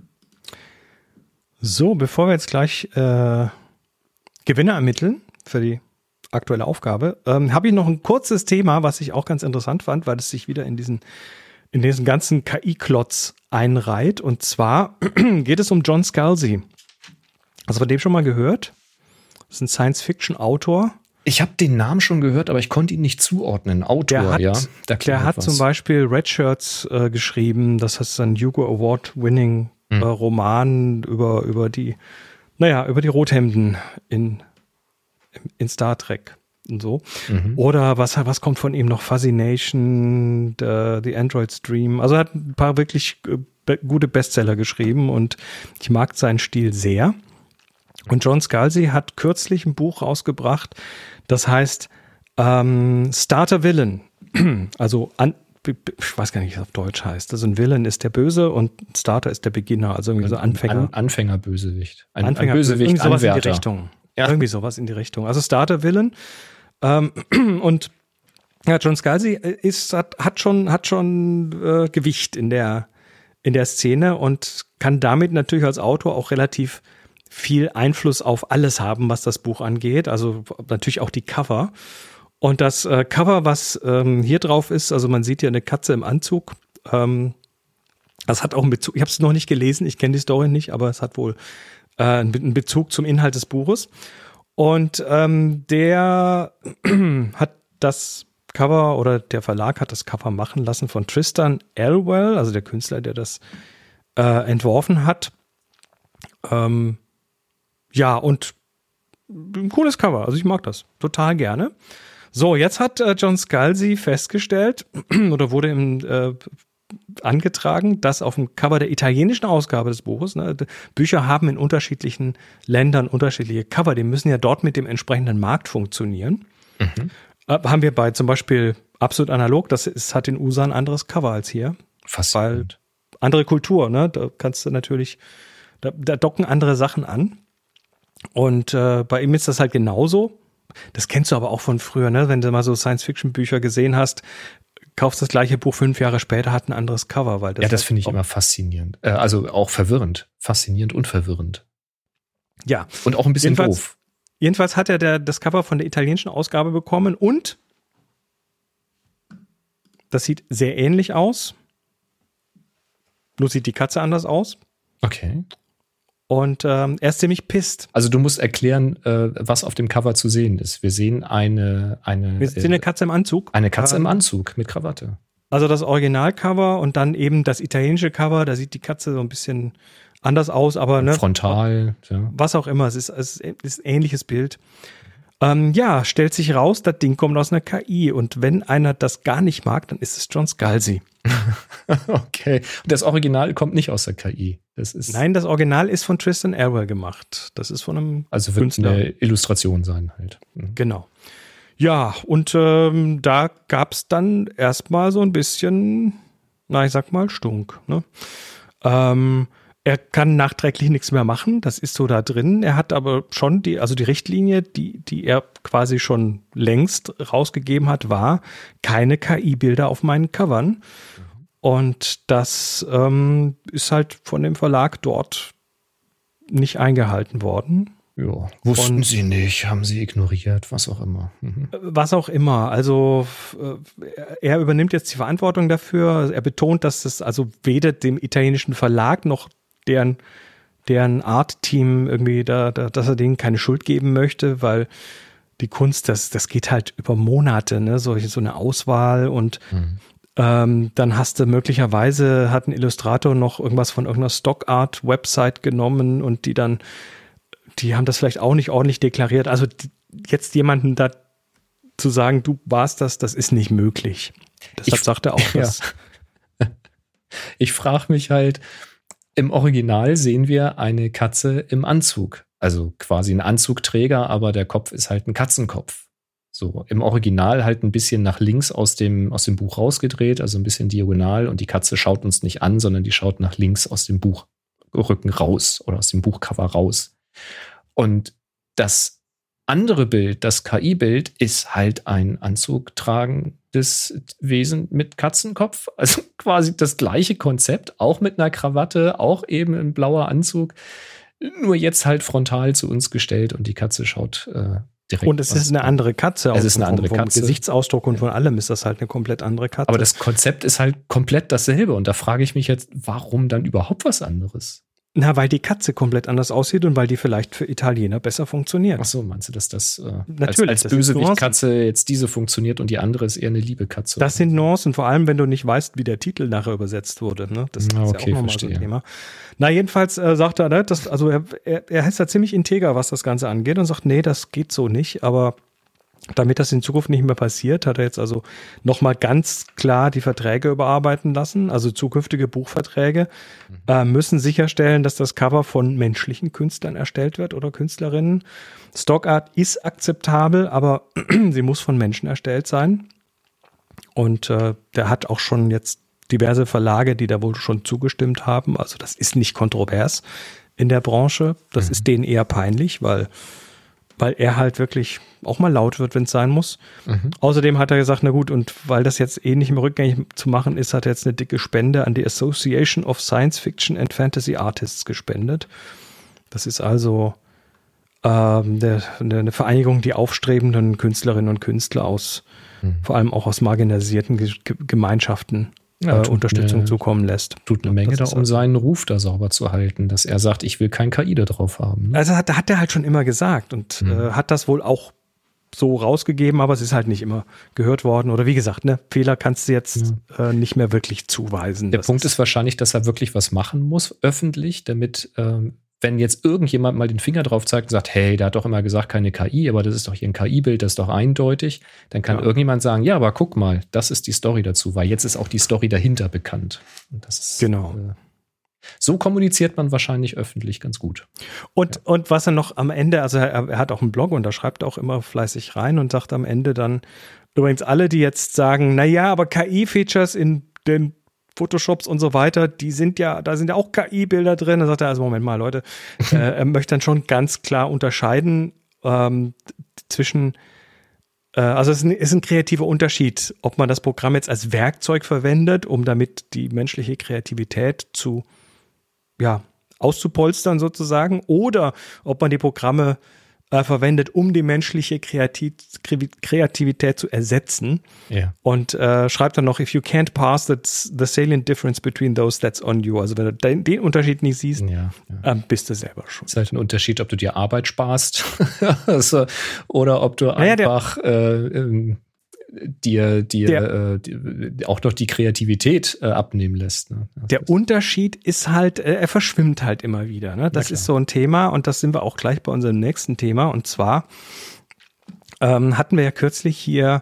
B: So, bevor wir jetzt gleich Gewinner ermitteln für die aktuelle Aufgabe, habe ich noch ein kurzes Thema, was ich auch ganz interessant fand, weil es sich wieder in diesen ganzen KI-Klotz einreiht. Und zwar geht es um John Scalzi. Hast du von dem schon mal gehört? Das ist ein Science-Fiction-Autor.
A: Ich habe den Namen schon gehört, aber ich konnte ihn nicht zuordnen. Autor,
B: Der hat zum Beispiel Red Shirts geschrieben. Das ist ein Hugo Award-winning Roman über die Rothemden in Star Trek und so. Oder was kommt von ihm noch? Fascination, The Android's Dream. Also er hat ein paar wirklich gute Bestseller geschrieben und ich mag seinen Stil sehr. Und John Scalzi hat kürzlich ein Buch rausgebracht, das heißt Starter Villain. Also ich weiß gar nicht, wie es auf Deutsch heißt. Also ein Villain ist der Böse und Starter ist der Beginner, also irgendwie so Anfänger.
A: Anfängerbösewicht.
B: Ein Bösewicht, irgendwie sowas in die Richtung. Ja. Irgendwie sowas in die Richtung. Also Starter Villain. Und ja, John Scalzi hat schon Gewicht in der Szene und kann damit natürlich als Autor auch relativ viel Einfluss auf alles haben, was das Buch angeht. Also natürlich auch die Cover. Und das Cover, was hier drauf ist, also man sieht ja eine Katze im Anzug. Das hat auch einen Bezug. Ich habe es noch nicht gelesen, ich kenne die Story nicht, aber es hat wohl einen Bezug zum Inhalt des Buches. Und der hat das Cover oder der Verlag hat das Cover machen lassen von Tristan Elwell, also der Künstler, der das entworfen hat. Ja, und ein cooles Cover. Also ich mag das total gerne. So, jetzt hat John Scalzi festgestellt oder wurde angetragen, dass auf dem Cover der italienischen Ausgabe des Buches, Bücher haben in unterschiedlichen Ländern unterschiedliche Cover, die müssen ja dort mit dem entsprechenden Markt funktionieren. Haben wir bei zum Beispiel Absolut Analog, hat in USA ein anderes Cover als hier.
A: Faszinierend.
B: Weil andere Kultur, ne? Da kannst du natürlich, da docken andere Sachen an. Und bei ihm ist das halt genauso. Das kennst du aber auch von früher, ne? Wenn du mal so Science-Fiction-Bücher gesehen hast, kaufst das gleiche Buch 5 Jahre später, hat ein anderes Cover. Weil
A: das finde ich immer faszinierend. Also auch verwirrend. Faszinierend und verwirrend.
B: Ja.
A: Und auch ein bisschen doof.
B: Jedenfalls hat er das Cover von der italienischen Ausgabe bekommen und das sieht sehr ähnlich aus. Nur sieht die Katze anders aus.
A: Okay.
B: Und er ist ziemlich pisst.
A: Also du musst erklären, was auf dem Cover zu sehen ist. Wir sehen eine
B: Katze im Anzug.
A: Eine Katze im Anzug mit Krawatte.
B: Also das Originalcover und dann eben das italienische Cover. Da sieht die Katze so ein bisschen anders aus, aber ne,
A: frontal. Ja.
B: Was auch immer. Es ist ein ähnliches Bild. Stellt sich raus, das Ding kommt aus einer KI. Und wenn einer das gar nicht mag, dann ist es John Scalzi.
A: Okay. Und das Original kommt nicht aus der KI.
B: Nein, das Original ist von Tristan Elwell gemacht. Das ist von einem
A: Also wird Künstler. Eine Illustration sein halt.
B: Genau. Ja, und da gab es dann erstmal so ein bisschen, ich sag mal, Stunk. Ne? Er kann nachträglich nichts mehr machen, das ist so da drin. Er hat aber schon die Richtlinie, die er quasi schon längst rausgegeben hat, war keine KI-Bilder auf meinen Covern. Und das ist halt von dem Verlag dort nicht eingehalten worden.
A: Ja, wussten sie nicht, haben sie ignoriert, was auch immer.
B: Was auch immer. Also er übernimmt jetzt die Verantwortung dafür. Er betont, dass es also weder dem italienischen Verlag noch deren Art-Team irgendwie, dass er denen keine Schuld geben möchte, weil die Kunst, das geht halt über Monate, ne? So eine Auswahl und dann hast du möglicherweise, hat ein Illustrator noch irgendwas von irgendeiner Stock-Art-Website genommen und die haben das vielleicht auch nicht ordentlich deklariert. Also jetzt jemanden da zu sagen, du warst das ist nicht möglich. Deshalb sagt er auch das.
A: Ich frage mich halt, im Original sehen wir eine Katze im Anzug. Also quasi ein Anzugträger, aber der Kopf ist halt ein Katzenkopf. So, im Original halt ein bisschen nach links aus dem Buch rausgedreht, also ein bisschen diagonal und die Katze schaut uns nicht an, sondern die schaut nach links aus dem Buchrücken raus oder aus dem Buchcover raus. Und das andere Bild, das KI-Bild, ist halt ein anzugtragendes Wesen mit Katzenkopf. Also quasi das gleiche Konzept, auch mit einer Krawatte, auch eben ein blauer Anzug. Nur jetzt halt frontal zu uns gestellt und die Katze schaut direkt.
B: Und es ist eine andere Katze.
A: Es ist eine andere Katze.
B: Vom Gesichtsausdruck und von allem ist das halt eine komplett andere Katze.
A: Aber das Konzept ist halt komplett dasselbe. Und da frage ich mich jetzt, warum dann überhaupt was anderes?
B: Na, weil die Katze komplett anders aussieht und weil die vielleicht für Italiener besser funktioniert.
A: Ach so, meinst du, dass das
B: Natürlich,
A: als
B: das ist
A: Bösewicht-Katze jetzt diese funktioniert und die andere ist eher eine liebe Katze?
B: Das sind Nuancen, vor allem, wenn du nicht weißt, wie der Titel nachher übersetzt wurde. Ne? Das ist ja auch nochmal so ein Thema. Na, jedenfalls sagt er, ne, er ist da ziemlich integer, was das Ganze angeht und sagt, nee, das geht so nicht, aber damit das in Zukunft nicht mehr passiert, hat er jetzt also nochmal ganz klar die Verträge überarbeiten lassen. Also zukünftige Buchverträge müssen sicherstellen, dass das Cover von menschlichen Künstlern erstellt wird oder Künstlerinnen. Stockart ist akzeptabel, aber sie muss von Menschen erstellt sein. Und der hat auch schon jetzt diverse Verlage, die da wohl schon zugestimmt haben. Also das ist nicht kontrovers in der Branche. Das ist denen eher peinlich, weil er halt wirklich auch mal laut wird, wenn es sein muss. Außerdem hat er gesagt, na gut, und weil das jetzt nicht mehr rückgängig zu machen ist, hat er jetzt eine dicke Spende an die Association of Science Fiction and Fantasy Artists gespendet. Das ist also eine Vereinigung, die aufstrebenden Künstlerinnen und Künstler vor allem auch aus marginalisierten Gemeinschaften Unterstützung zukommen lässt.
A: Tut eine Menge da, um seinen Ruf da sauber zu halten, dass er sagt, ich will kein KI da drauf haben. Ne?
B: Also hat er halt schon immer gesagt und hat das wohl auch so rausgegeben, aber es ist halt nicht immer gehört worden. Oder wie gesagt, ne, Fehler kannst du jetzt nicht mehr wirklich zuweisen.
A: Der Punkt ist wahrscheinlich, dass er wirklich was machen muss, öffentlich, damit wenn jetzt irgendjemand mal den Finger drauf zeigt und sagt, hey, der hat doch immer gesagt, keine KI, aber das ist doch hier ein KI-Bild, das ist doch eindeutig, dann kann irgendjemand sagen, ja, aber guck mal, das ist die Story dazu, weil jetzt ist auch die Story dahinter bekannt. Und das ist,
B: genau.
A: So kommuniziert man wahrscheinlich öffentlich ganz gut.
B: Und was er noch am Ende, also er hat auch einen Blog und da schreibt er auch immer fleißig rein und sagt am Ende dann, übrigens alle, die jetzt sagen, naja, aber KI-Features in den Photoshops und so weiter, da sind ja auch KI-Bilder drin. Da sagt er, also Moment mal, Leute, er möchte dann schon ganz klar unterscheiden zwischen, also es ist ein kreativer Unterschied, ob man das Programm jetzt als Werkzeug verwendet, um damit die menschliche Kreativität auszupolstern sozusagen, oder ob man die Programme verwendet, um die menschliche Kreativität zu ersetzen.
A: Ja.
B: Und schreibt dann noch, if you can't pass the salient difference between those, that's on you. Also wenn du den Unterschied nicht siehst, bist du selber schon.
A: Es ist halt ein Unterschied, ob du dir Arbeit sparst oder ob du einfach dir auch noch die Kreativität abnehmen lässt. Ne?
B: Der Unterschied ist halt, er verschwimmt halt immer wieder. Ne? Das ist so ein Thema und das sind wir auch gleich bei unserem nächsten Thema. Und zwar hatten wir ja kürzlich hier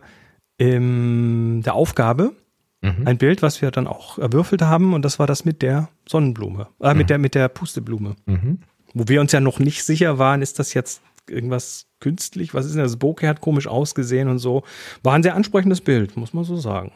B: in der Aufgabe ein Bild, was wir dann auch erwürfelt haben, und das war das mit der Sonnenblume, mit der Pusteblume. Wo wir uns ja noch nicht sicher waren, ist das jetzt irgendwas künstlich, was ist denn das? Bokeh hat komisch ausgesehen und so. War ein sehr ansprechendes Bild, muss man so sagen.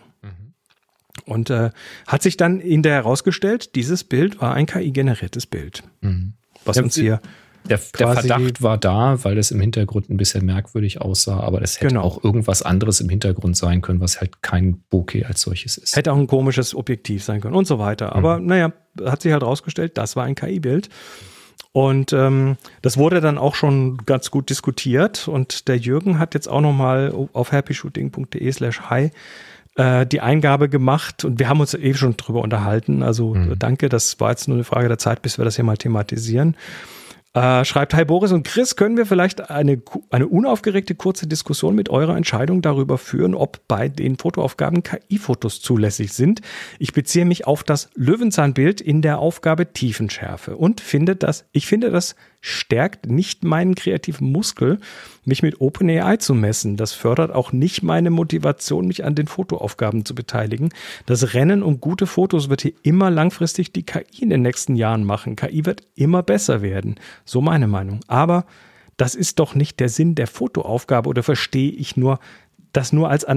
B: Und hat sich dann hinterher herausgestellt, dieses Bild war ein KI-generiertes Bild. Was uns hier
A: der Verdacht war da, weil es im Hintergrund ein bisschen merkwürdig aussah, aber es hätte auch irgendwas anderes im Hintergrund sein können, was halt kein Bokeh als solches ist.
B: Hätte auch ein komisches Objektiv sein können und so weiter. Aber naja, hat sich halt rausgestellt, das war ein KI-Bild. Und das wurde dann auch schon ganz gut diskutiert. Und der Jürgen hat jetzt auch nochmal auf happyshooting.de/hi die Eingabe gemacht. Und wir haben uns schon drüber unterhalten. Also danke, das war jetzt nur eine Frage der Zeit, bis wir das hier mal thematisieren. Schreibt, hi Boris und Chris, können wir vielleicht eine unaufgeregte kurze Diskussion mit eurer Entscheidung darüber führen, ob bei den Fotoaufgaben KI-Fotos zulässig sind? Ich beziehe mich auf das Löwenzahnbild in der Aufgabe Tiefenschärfe und ich finde, das stärkt nicht meinen kreativen Muskel, mich mit OpenAI zu messen. Das fördert auch nicht meine Motivation, mich an den Fotoaufgaben zu beteiligen. Das Rennen um gute Fotos wird hier immer langfristig die KI in den nächsten Jahren machen. KI wird immer besser werden. So meine Meinung. Aber das ist doch nicht der Sinn der Fotoaufgabe, oder verstehe ich das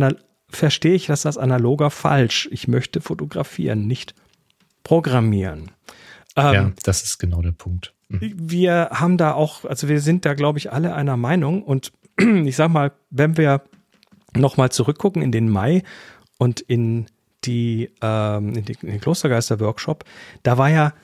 B: als analoger falsch? Ich möchte fotografieren, nicht programmieren.
A: Ja, das ist genau der Punkt.
B: Wir haben da auch, also wir sind da, glaube ich, alle einer Meinung. Und ich sag mal, wenn wir nochmal zurückgucken in den Mai und in den Klostergeister-Workshop, da war ja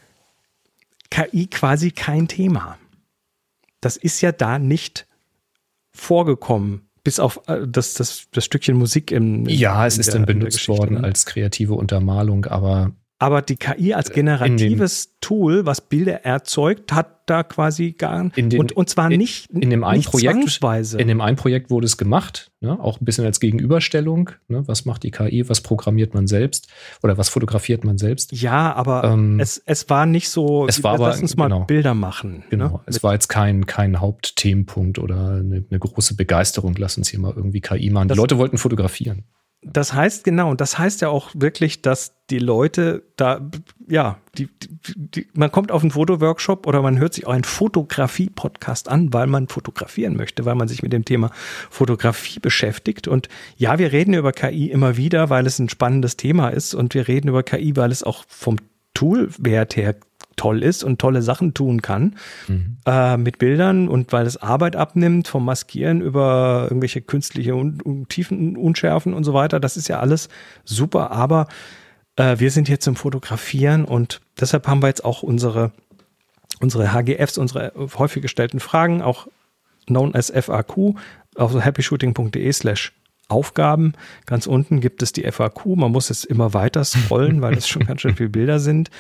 B: KI quasi kein Thema. Das ist ja da nicht vorgekommen, bis auf das Stückchen Musik
A: es ist dann benutzt worden als kreative Untermalung, aber
B: Aber die KI als generatives Tool, was Bilder erzeugt, hat da quasi gar nicht. Und zwar nicht
A: zwangsweise. In dem einen Projekt wurde es gemacht, ne? Auch ein bisschen als Gegenüberstellung. Ne? Was macht die KI, was programmiert man selbst oder was fotografiert man selbst?
B: Ja, aber es war nicht so,
A: lass
B: uns mal Bilder machen.
A: Genau,
B: ne?
A: Es war jetzt kein Hauptthemenpunkt oder eine große Begeisterung, lass uns hier mal irgendwie KI machen. Die Leute wollten fotografieren.
B: Das heißt, genau, und das heißt ja auch wirklich, dass die Leute da, ja, man kommt auf einen Fotoworkshop oder man hört sich auch einen Fotografie-Podcast an, weil man fotografieren möchte, weil man sich mit dem Thema Fotografie beschäftigt. Und ja, wir reden über KI immer wieder, weil es ein spannendes Thema ist, und wir reden über KI, weil es auch vom Toolwert her toll ist und tolle Sachen tun kann mit Bildern, und weil es Arbeit abnimmt, vom Maskieren über irgendwelche künstliche Tiefenunschärfen und so weiter. Das ist ja alles super, aber wir sind hier zum Fotografieren, und deshalb haben wir jetzt auch unsere HGFs, unsere häufig gestellten Fragen, auch known as FAQ, auf happyshooting.de/Aufgaben. Ganz unten gibt es die FAQ. Man muss jetzt immer weiter scrollen, weil es schon ganz schön viele Bilder sind.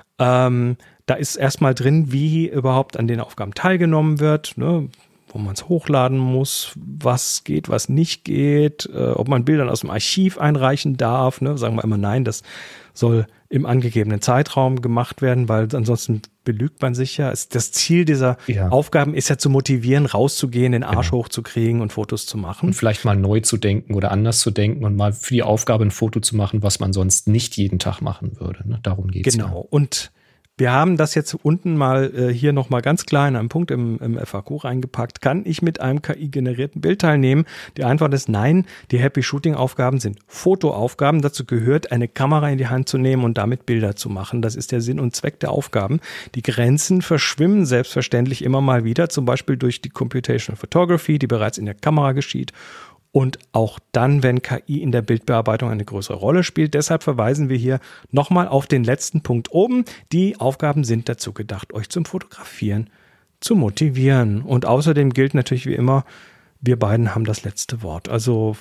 B: Da ist erstmal drin, wie überhaupt an den Aufgaben teilgenommen wird, ne, wo man es hochladen muss, was geht, was nicht geht, ob man Bilder aus dem Archiv einreichen darf. Ne, sagen wir immer nein, das soll im angegebenen Zeitraum gemacht werden, weil ansonsten belügt man sich ja. Das Ziel dieser Aufgaben ist ja zu motivieren, rauszugehen, den Arsch hochzukriegen und Fotos zu machen.
A: Und vielleicht mal neu zu denken oder anders zu denken und mal für die Aufgabe ein Foto zu machen, was man sonst nicht jeden Tag machen würde. Ne? Darum geht es.
B: Genau. Und wir haben das jetzt unten mal hier nochmal ganz klar in einem Punkt im FAQ reingepackt. Kann ich mit einem KI-generierten Bild teilnehmen? Die Antwort ist nein. Die Happy-Shooting-Aufgaben sind Fotoaufgaben. Dazu gehört, eine Kamera in die Hand zu nehmen und damit Bilder zu machen. Das ist der Sinn und Zweck der Aufgaben. Die Grenzen verschwimmen selbstverständlich immer mal wieder, zum Beispiel durch die Computational Photography, die bereits in der Kamera geschieht. Und auch dann, wenn KI in der Bildbearbeitung eine größere Rolle spielt. Deshalb verweisen wir hier nochmal auf den letzten Punkt oben. Die Aufgaben sind dazu gedacht, euch zum Fotografieren zu motivieren. Und außerdem gilt natürlich wie immer, wir beiden haben das letzte Wort. Also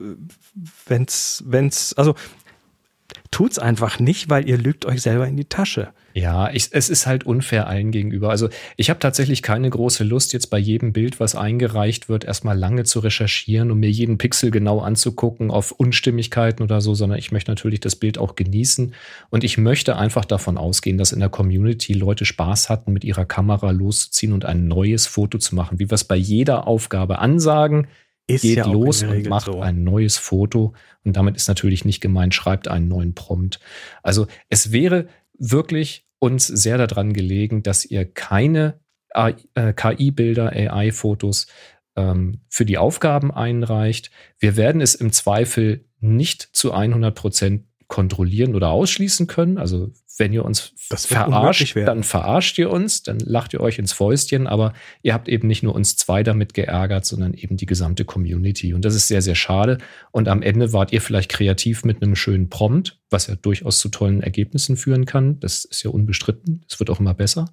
B: also tut's einfach nicht, weil ihr lügt euch selber in die Tasche.
A: Ja, es ist halt unfair allen gegenüber. Also ich habe tatsächlich keine große Lust, jetzt bei jedem Bild, was eingereicht wird, erstmal lange zu recherchieren und mir jeden Pixel genau anzugucken auf Unstimmigkeiten oder so, sondern ich möchte natürlich das Bild auch genießen. Und ich möchte einfach davon ausgehen, dass in der Community Leute Spaß hatten, mit ihrer Kamera loszuziehen und ein neues Foto zu machen. Wie wir es bei jeder Aufgabe ansagen, geht ja los und macht ein neues Foto. Und damit ist natürlich nicht gemeint, schreibt einen neuen Prompt. Also es wäre wirklich uns sehr daran gelegen, dass ihr keine KI-Bilder, AI-Fotos für die Aufgaben einreicht. Wir werden es im Zweifel nicht zu 100% kontrollieren oder ausschließen können. Also wenn ihr uns verarscht, dann verarscht ihr uns, dann lacht ihr euch ins Fäustchen, aber ihr habt eben nicht nur uns zwei damit geärgert, sondern eben die gesamte Community. Und das ist sehr, sehr schade. Und am Ende wart ihr vielleicht kreativ mit einem schönen Prompt, was ja durchaus zu tollen Ergebnissen führen kann. Das ist ja unbestritten. Es wird auch immer besser.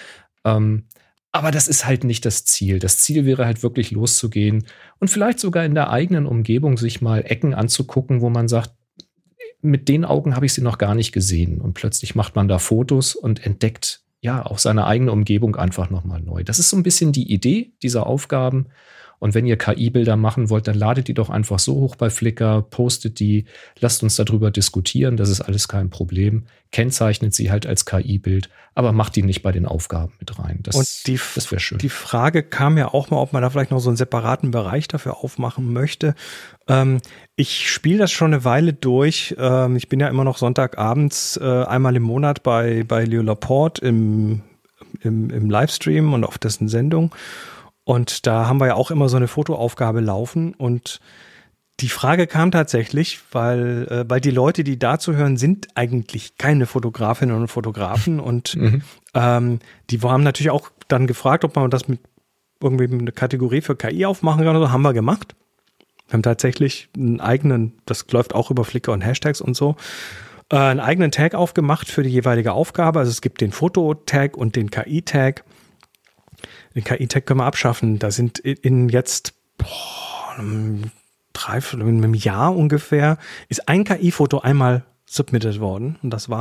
A: Aber das ist halt nicht das Ziel. Das Ziel wäre halt wirklich loszugehen und vielleicht sogar in der eigenen Umgebung sich mal Ecken anzugucken, wo man sagt, mit den Augen habe ich sie noch gar nicht gesehen. Und plötzlich macht man da Fotos und entdeckt ja auch seine eigene Umgebung einfach nochmal neu. Das ist so ein bisschen die Idee dieser Aufgaben. Und wenn ihr KI-Bilder machen wollt, dann ladet die doch einfach so hoch bei Flickr, postet die, lasst uns darüber diskutieren, das ist alles kein Problem. Kennzeichnet sie halt als KI-Bild, aber macht die nicht bei den Aufgaben mit rein. Das wäre schön.
B: Die Frage kam ja auch mal, ob man da vielleicht noch so einen separaten Bereich dafür aufmachen möchte. Ich spiele das schon eine Weile durch. Ich bin ja immer noch Sonntagabends einmal im Monat bei Leo Laporte im Livestream und auf dessen Sendung. Und da haben wir ja auch immer so eine Fotoaufgabe laufen. Und die Frage kam tatsächlich, weil die Leute, die dazu hören, sind eigentlich keine Fotografinnen und Fotografen. Und die haben natürlich auch dann gefragt, ob man das mit irgendwie eine Kategorie für KI aufmachen kann. Also haben wir gemacht. Wir haben tatsächlich einen eigenen, das läuft auch über Flickr und Hashtags und so, einen eigenen Tag aufgemacht für die jeweilige Aufgabe. Also es gibt den Foto-Tag und den KI-Tag. Den KI-Tag können wir abschaffen. Da sind in jetzt einem Jahr ungefähr ist ein KI-Foto einmal submitted worden und das war's.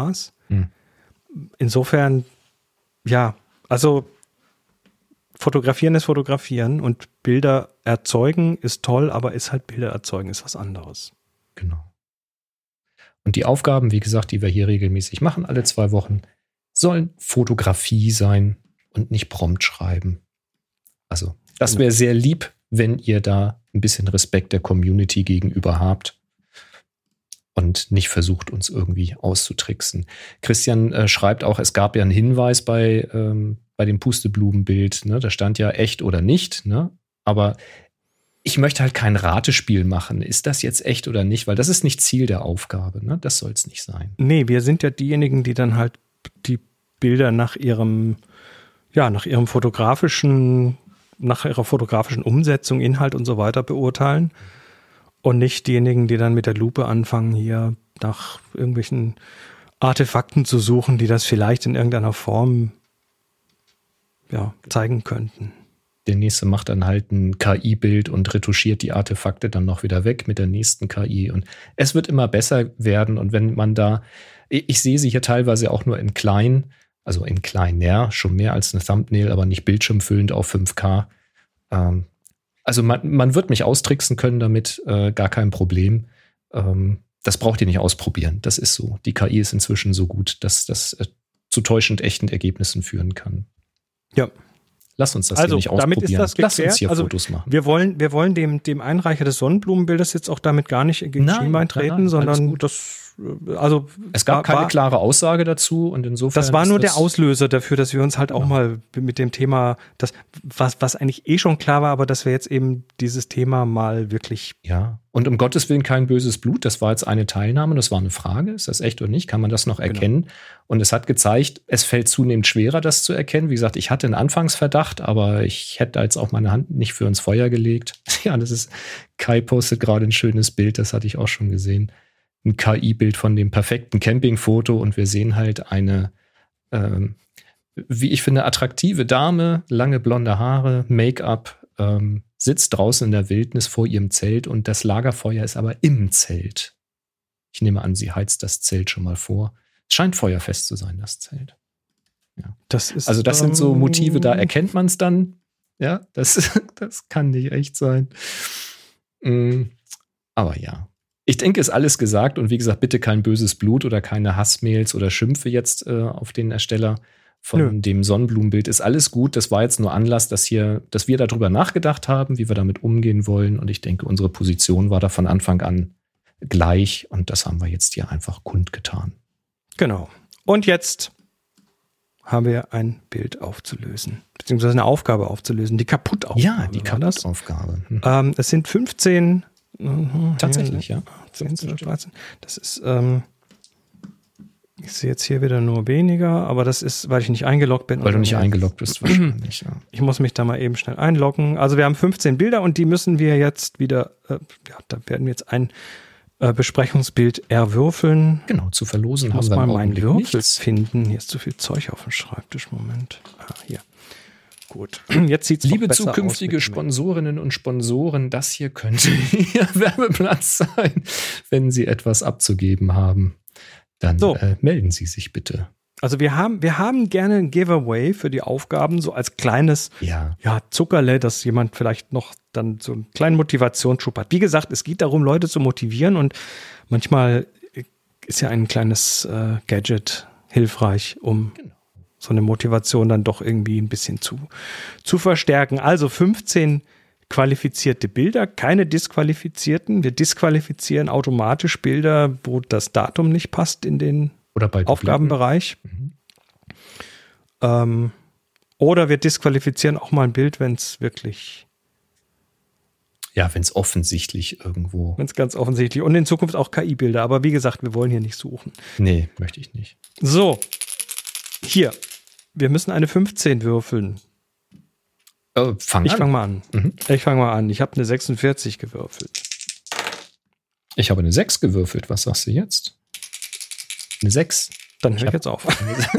B: Insofern, ja, also Fotografieren ist Fotografieren und Bilder erzeugen ist toll, aber ist halt Bilder erzeugen, ist was anderes.
A: Genau. Und die Aufgaben, wie gesagt, die wir hier regelmäßig machen, alle 2 Wochen, sollen Fotografie sein und nicht Prompt schreiben. Also, das wäre sehr lieb, wenn ihr da ein bisschen Respekt der Community gegenüber habt und nicht versucht, uns irgendwie auszutricksen. Christian schreibt auch, es gab ja einen Hinweis bei dem Pusteblumenbild, ne? Da stand ja echt oder nicht, ne? Aber ich möchte halt kein Ratespiel machen. Ist das jetzt echt oder nicht? Weil das ist nicht Ziel der Aufgabe, ne? Das soll es nicht sein.
B: Nee, wir sind ja diejenigen, die dann halt die Bilder nach ihrer fotografischen Umsetzung, Inhalt und so weiter beurteilen. Und nicht diejenigen, die dann mit der Lupe anfangen, hier nach irgendwelchen Artefakten zu suchen, die das vielleicht in irgendeiner Form zeigen könnten.
A: Der nächste macht dann halt ein KI-Bild und retuschiert die Artefakte dann noch wieder weg mit der nächsten KI. Und es wird immer besser werden. Und wenn man da, ich sehe sie hier teilweise auch nur in klein, also in klein, ja, schon mehr als eine Thumbnail, aber nicht bildschirmfüllend auf 5K. Also man wird mich austricksen können damit, gar kein Problem. Das braucht ihr nicht ausprobieren. Das ist so. Die KI ist inzwischen so gut, dass das zu täuschend echten Ergebnissen führen kann.
B: Ja.
A: Lass uns das hier nicht ausprobieren.
B: Damit ist das geklärt.
A: Lass uns hier Fotos machen.
B: Wir wollen dem Einreicher des Sonnenblumenbildes jetzt auch damit gar nicht gegen Schienbein treten, sondern
A: es gab keine klare Aussage dazu und insofern.
B: Das war nur der Auslöser dafür, dass wir uns halt auch mal mit dem Thema, was eigentlich schon klar war, aber dass wir jetzt eben dieses Thema mal wirklich.
A: Ja, und um Gottes Willen kein böses Blut. Das war jetzt eine Teilnahme, das war eine Frage. Ist das echt oder nicht? Kann man das noch erkennen? Genau. Und es hat gezeigt, es fällt zunehmend schwerer, das zu erkennen. Wie gesagt, ich hatte einen Anfangsverdacht, aber ich hätte jetzt auch meine Hand nicht für ins Feuer gelegt. Ja, Kai postet gerade ein schönes Bild, das hatte ich auch schon gesehen. Ein KI-Bild von dem perfekten Campingfoto und wir sehen halt eine, wie ich finde, attraktive Dame, lange blonde Haare, Make-up, sitzt draußen in der Wildnis vor ihrem Zelt und das Lagerfeuer ist aber im Zelt. Ich nehme an, sie heizt das Zelt schon mal vor. Es scheint feuerfest zu sein, das Zelt. Ja. Das sind so Motive, da erkennt man es dann. Ja, das kann nicht echt sein. Aber ja. Ich denke, ist alles gesagt und wie gesagt, bitte kein böses Blut oder keine Hassmails oder Schimpfe jetzt auf den Ersteller von dem Sonnenblumenbild. Ist alles gut. Das war jetzt nur Anlass, dass wir darüber nachgedacht haben, wie wir damit umgehen wollen. Und ich denke, unsere Position war da von Anfang an gleich und das haben wir jetzt hier einfach kundgetan.
B: Genau. Und jetzt haben wir ein Bild aufzulösen, beziehungsweise eine Aufgabe aufzulösen, die Kaputtaufgabe.
A: Ja, die Kaputtaufgabe.
B: Es sind 15.
A: Tatsächlich, ja.
B: 10, 12, 13. Das ist, ich sehe jetzt hier wieder nur weniger, aber das ist, weil ich nicht eingeloggt bin.
A: Weil du nicht eingeloggt bist, wahrscheinlich, ja.
B: Ich muss mich da mal eben schnell einloggen. Also wir haben 15 Bilder und die müssen wir jetzt wieder, da werden wir jetzt ein Besprechungsbild erwürfeln.
A: Genau, zu verlosen
B: ich
A: haben
B: muss
A: wir
B: mal meinen Würfel finden. Hier ist zu viel Zeug auf dem Schreibtisch. Moment. Hier. Gut. Jetzt sieht's
A: Liebe zukünftige Sponsorinnen und Sponsoren, das hier könnte Ihr Werbeplatz sein. Wenn Sie etwas abzugeben haben, dann melden Sie sich bitte.
B: Also wir haben gerne ein Giveaway für die Aufgaben, so als kleines Zuckerle, dass jemand vielleicht noch dann so einen kleinen Motivationsschub hat. Wie gesagt, es geht darum, Leute zu motivieren und manchmal ist ja ein kleines Gadget hilfreich, um so eine Motivation dann doch irgendwie ein bisschen zu verstärken. Also 15 qualifizierte Bilder, keine disqualifizierten. Wir disqualifizieren automatisch Bilder, wo das Datum nicht passt in den Aufgabenbereich. Oder wir disqualifizieren auch mal ein Bild, wenn es wirklich...
A: Ja, wenn es offensichtlich irgendwo...
B: Wenn es ganz offensichtlich... Und in Zukunft auch KI-Bilder. Aber wie gesagt, wir wollen hier nicht suchen.
A: Nee, möchte ich nicht.
B: So, hier. Wir müssen eine 15 würfeln. Ich fange mal an. Ich fange mal an. Ich habe eine 46 gewürfelt.
A: Ich habe eine 6 gewürfelt. Was sagst du jetzt? Eine 6.
B: Dann höre ich jetzt auf.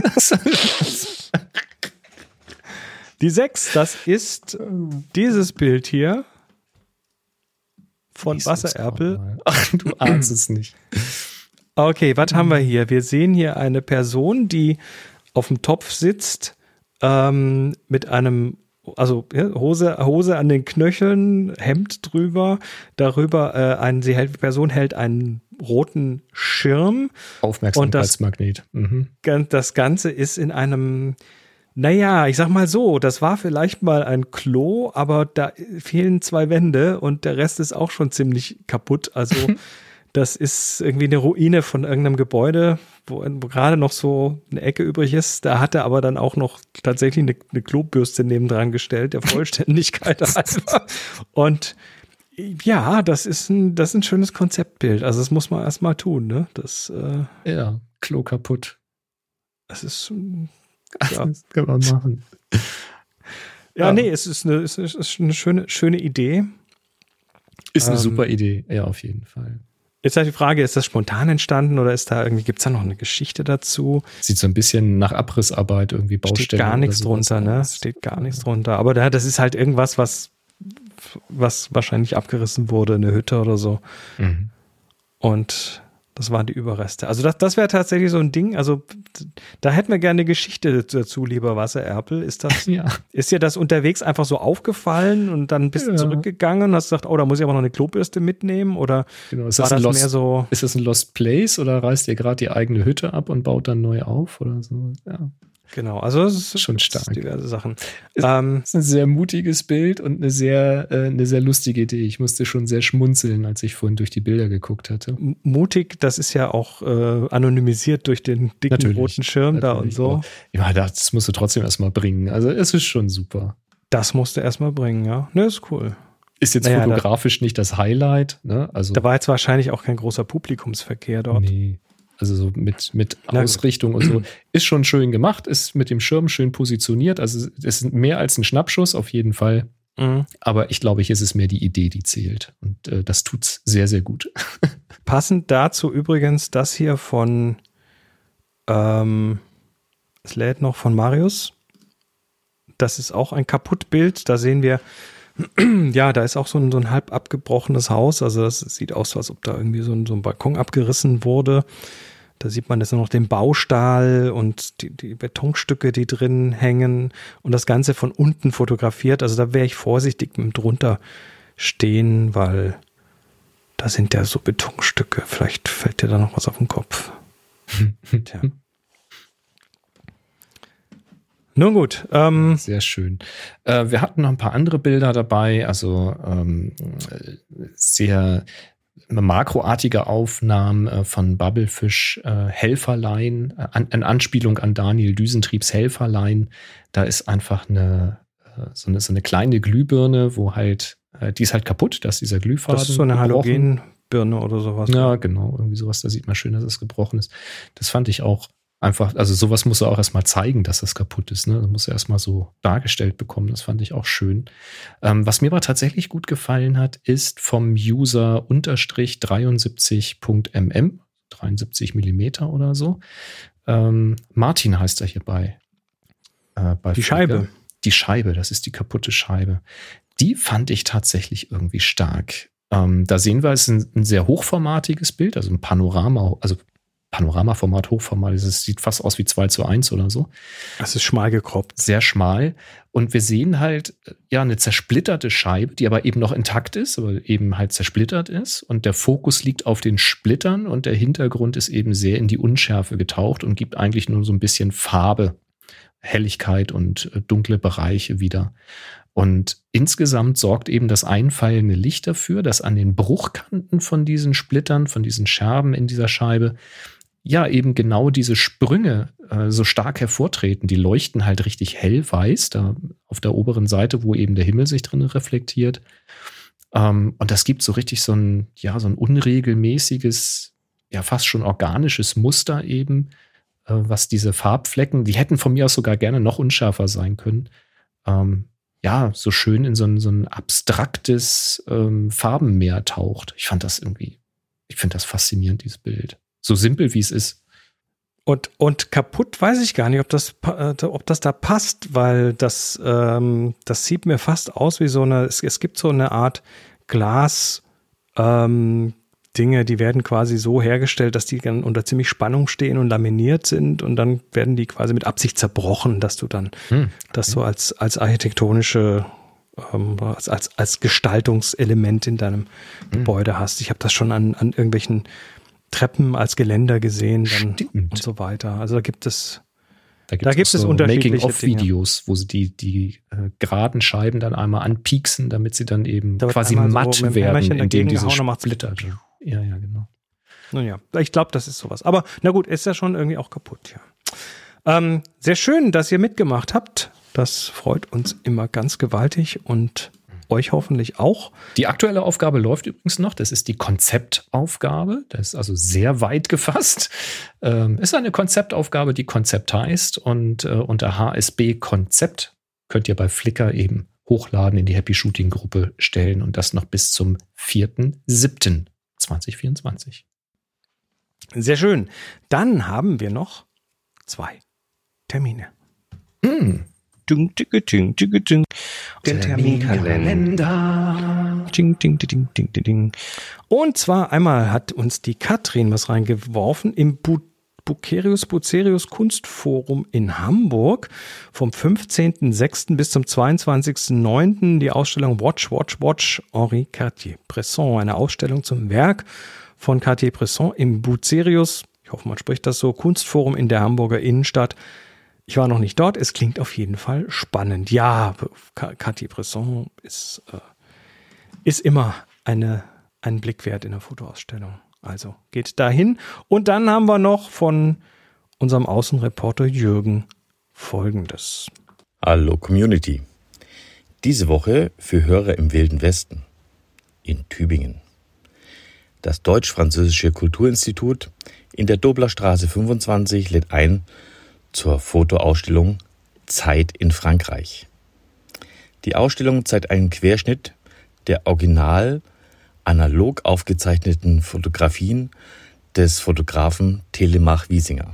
B: Die 6, das ist dieses Bild hier von Wassererpel.
A: Ach, du ahnst es nicht.
B: Okay, was haben wir hier? Wir sehen hier eine Person, die auf dem Topf sitzt, mit einem, also ja, Hose an den Knöcheln, Hemd drüber, darüber die Person hält einen roten Schirm.
A: Aufmerksamkeitsmagnet.
B: Das Ganze ist in einem, naja, ich sag mal so, das war vielleicht mal ein Klo, aber da fehlen 2 Wände und der Rest ist auch schon ziemlich kaputt. Also das ist irgendwie eine Ruine von irgendeinem Gebäude, wo gerade noch so eine Ecke übrig ist. Da hat er aber dann auch noch tatsächlich eine Klobürste nebendran gestellt, der Vollständigkeit halber. Und ja, das ist ein schönes Konzeptbild. Also das muss man erstmal tun, ne?
A: Ja, Klo kaputt.
B: Das ist,
A: ja. Das kann man machen.
B: Ja, nee, es ist eine schöne Idee.
A: Ist eine super Idee, ja, auf jeden Fall.
B: Jetzt halt die Frage, ist das spontan entstanden oder gibt es da noch eine Geschichte dazu?
A: Sieht so ein bisschen nach Abrissarbeit, irgendwie Baustelle.
B: Steht gar nichts drunter, ne? Steht gar nichts drunter. Aber das ist halt irgendwas, was wahrscheinlich abgerissen wurde, eine Hütte oder so. Mhm. Und das waren die Überreste. Also das wäre tatsächlich so ein Ding, also da hätten wir gerne eine Geschichte dazu, lieber Wassererpel. Ist dir das unterwegs einfach so aufgefallen und dann bist du zurückgegangen und hast gesagt, oh, da muss ich aber noch eine Klobürste mitnehmen? Oder
A: genau, ist das ein Lost Place oder reißt ihr gerade die eigene Hütte ab und baut dann neu auf oder so? Ja.
B: Genau, also es ist
A: schon stark.
B: Diverse Sachen.
A: Es ist ein sehr mutiges Bild und eine sehr lustige Idee. Ich musste schon sehr schmunzeln, als ich vorhin durch die Bilder geguckt hatte.
B: Mutig, das ist ja auch anonymisiert durch den dicken roten Schirm da und so.
A: Ja, das musst du trotzdem erstmal bringen. Also es ist schon super.
B: Das musst du erstmal bringen, ja. Ne, ist cool.
A: Ist jetzt fotografisch nicht das Highlight. Ne? Also,
B: da war jetzt wahrscheinlich auch kein großer Publikumsverkehr dort.
A: Nee. Also so mit Ausrichtung und so. Ist schon schön gemacht, ist mit dem Schirm schön positioniert. Also es ist mehr als ein Schnappschuss auf jeden Fall. Mhm. Aber ich glaube, hier ist es mehr die Idee, die zählt. Und das tut's sehr, sehr gut.
B: Passend dazu übrigens das hier von es lädt noch von Marius. Das ist auch ein Kaputtbild. Da sehen wir, ja, da ist auch so ein halb abgebrochenes Haus. Also das sieht aus, als ob da irgendwie so ein Balkon abgerissen wurde. Da sieht man jetzt nur noch den Baustahl und die Betonstücke, die drin hängen und das Ganze von unten fotografiert. Also da wäre ich vorsichtig mit dem drunter stehen, weil da sind ja so Betonstücke. Vielleicht fällt dir da noch was auf den Kopf. Tja. Nun gut.
A: Sehr schön. Wir hatten noch ein paar andere Bilder dabei, also sehr makroartige Aufnahmen von Bubblefish, Helferlein, in Anspielung an Daniel Düsentriebs Helferlein. Da ist einfach so eine kleine Glühbirne, wo halt, die ist halt kaputt, da ist dieser Glühfaden.
B: Das ist so eine Halogenbirne oder sowas.
A: Ja, genau, irgendwie sowas, da sieht man schön, dass es gebrochen ist. Das fand ich auch einfach, also sowas muss er auch erstmal zeigen, dass das kaputt ist. Ne? Das muss er erstmal so dargestellt bekommen. Das fand ich auch schön. Was mir aber tatsächlich gut gefallen hat, ist vom User _73.mm, 73 Millimeter oder so. Martin heißt er hierbei.
B: Die Scheibe.
A: Die Scheibe, das ist die kaputte Scheibe. Die fand ich tatsächlich irgendwie stark. Da sehen wir, es ist ein sehr hochformatiges Bild, also ein Panorama, also Panoramaformat, Hochformat, es sieht fast aus wie 2:1 oder so.
B: Das ist schmal gekroppt.
A: Sehr schmal. Und wir sehen halt ja eine zersplitterte Scheibe, die aber eben noch intakt ist, aber eben halt zersplittert ist. Und der Fokus liegt auf den Splittern und der Hintergrund ist eben sehr in die Unschärfe getaucht und gibt eigentlich nur so ein bisschen Farbe, Helligkeit und dunkle Bereiche wieder. Und insgesamt sorgt eben das einfallende Licht dafür, dass an den Bruchkanten von diesen Splittern, von diesen Scherben in dieser Scheibe, ja, eben genau diese Sprünge so stark hervortreten. Die leuchten halt richtig hellweiß, da auf der oberen Seite, wo eben der Himmel sich drin reflektiert. Und das gibt so richtig so ein unregelmäßiges, ja, fast schon organisches Muster eben, was diese Farbflecken, die hätten von mir aus sogar gerne noch unschärfer sein können. Ja, so schön in so ein abstraktes Farbenmeer taucht. Ich finde das faszinierend, dieses Bild. So simpel, wie es ist.
B: Und kaputt weiß ich gar nicht, ob das da passt, weil das sieht mir fast aus wie so eine, es gibt so eine Art Glas, Dinge, die werden quasi so hergestellt, dass die dann unter ziemlich Spannung stehen und laminiert sind und dann werden die quasi mit Absicht zerbrochen, dass du dann das so als architektonische, als Gestaltungselement in deinem Gebäude hast. Ich habe das schon an irgendwelchen Treppen als Geländer gesehen dann und so weiter. Also da gibt es so unterschiedliche
A: Making-of-Videos, wo sie die geraden Scheiben dann einmal anpieksen, damit sie dann eben quasi matt so werden, indem diese Splitter. Ja, genau.
B: Naja, ich glaube, das ist sowas. Aber na gut, ist ja schon irgendwie auch kaputt, ja. Sehr schön, dass ihr mitgemacht habt. Das freut uns immer ganz gewaltig und euch hoffentlich auch.
A: Die aktuelle Aufgabe läuft übrigens noch. Das ist die Konzeptaufgabe. Das ist also sehr weit gefasst. Ist eine Konzeptaufgabe, die Konzept heißt. Und unter HSB Konzept könnt ihr bei Flickr eben hochladen, in die Happy Shooting Gruppe stellen und das noch bis zum 4.7.2024.
B: Sehr schön. Dann haben wir noch 2 Termine. Den Terminkalender. Und zwar einmal hat uns die Katrin was reingeworfen im Bucerius Kunstforum in Hamburg vom 15.06. bis zum 22.09. die Ausstellung Watch Henri Cartier-Bresson. Eine Ausstellung zum Werk von Cartier-Bresson im Bucerius, ich hoffe, man spricht das so, Kunstforum in der Hamburger Innenstadt. Ich war noch nicht dort, es klingt auf jeden Fall spannend. Ja, Cartier-Bresson ist immer ein Blick wert in der Fotoausstellung. Also geht dahin. Und dann haben wir noch von unserem Außenreporter Jürgen Folgendes.
D: Hallo Community. Diese Woche für Hörer im Wilden Westen in Tübingen. Das Deutsch-Französische Kulturinstitut in der Doblerstraße 25 lädt ein zur Fotoausstellung Zeit in Frankreich. Die Ausstellung zeigt einen Querschnitt der original analog aufgezeichneten Fotografien des Fotografen Telemach Wiesinger.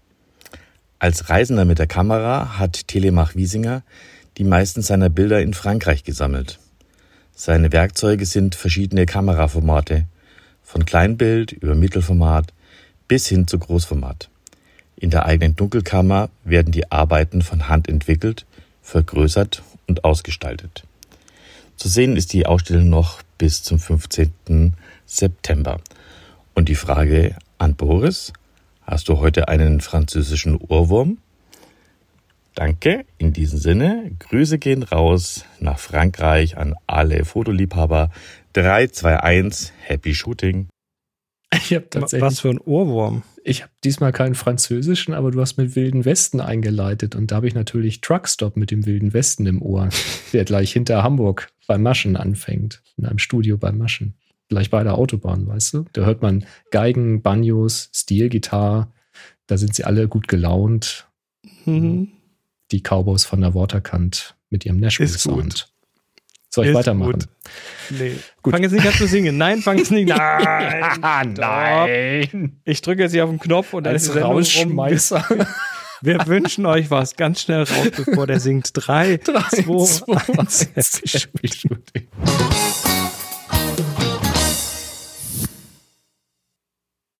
D: Als Reisender mit der Kamera hat Telemach Wiesinger die meisten seiner Bilder in Frankreich gesammelt. Seine Werkzeuge sind verschiedene Kameraformate, von Kleinbild über Mittelformat bis hin zu Großformat. In der eigenen Dunkelkammer werden die Arbeiten von Hand entwickelt, vergrößert und ausgestaltet. Zu sehen ist die Ausstellung noch bis zum 15. September. Und die Frage an Boris: Hast du heute einen französischen Ohrwurm? Danke, in diesem Sinne, Grüße gehen raus nach Frankreich an alle Fotoliebhaber. 3, 2, 1, Happy Shooting.
A: Ich habe tatsächlich.
B: Was für ein Ohrwurm?
A: Ich habe diesmal keinen französischen, aber du hast mit Wilden Westen eingeleitet. Und da habe ich natürlich Truckstop mit dem Wilden Westen im Ohr, der gleich hinter Hamburg bei Maschen anfängt. In einem Studio bei Maschen. Gleich bei der Autobahn, weißt du? Da hört man Geigen, Banjos, Stilgitarre. Da sind sie alle gut gelaunt. Die Cowboys von der Waterkant mit ihrem Nashville-Sound. Soll ich weitermachen?
B: Gut. Nee. Gut. Fang jetzt nicht an zu singen. Nein, fang jetzt nicht. Nein.
A: Nein.
B: Ich drücke jetzt hier auf den Knopf und dann ist es Rausschmeißer. Wir wünschen euch was. Ganz schnell raus, bevor der singt. 3, 2, 1.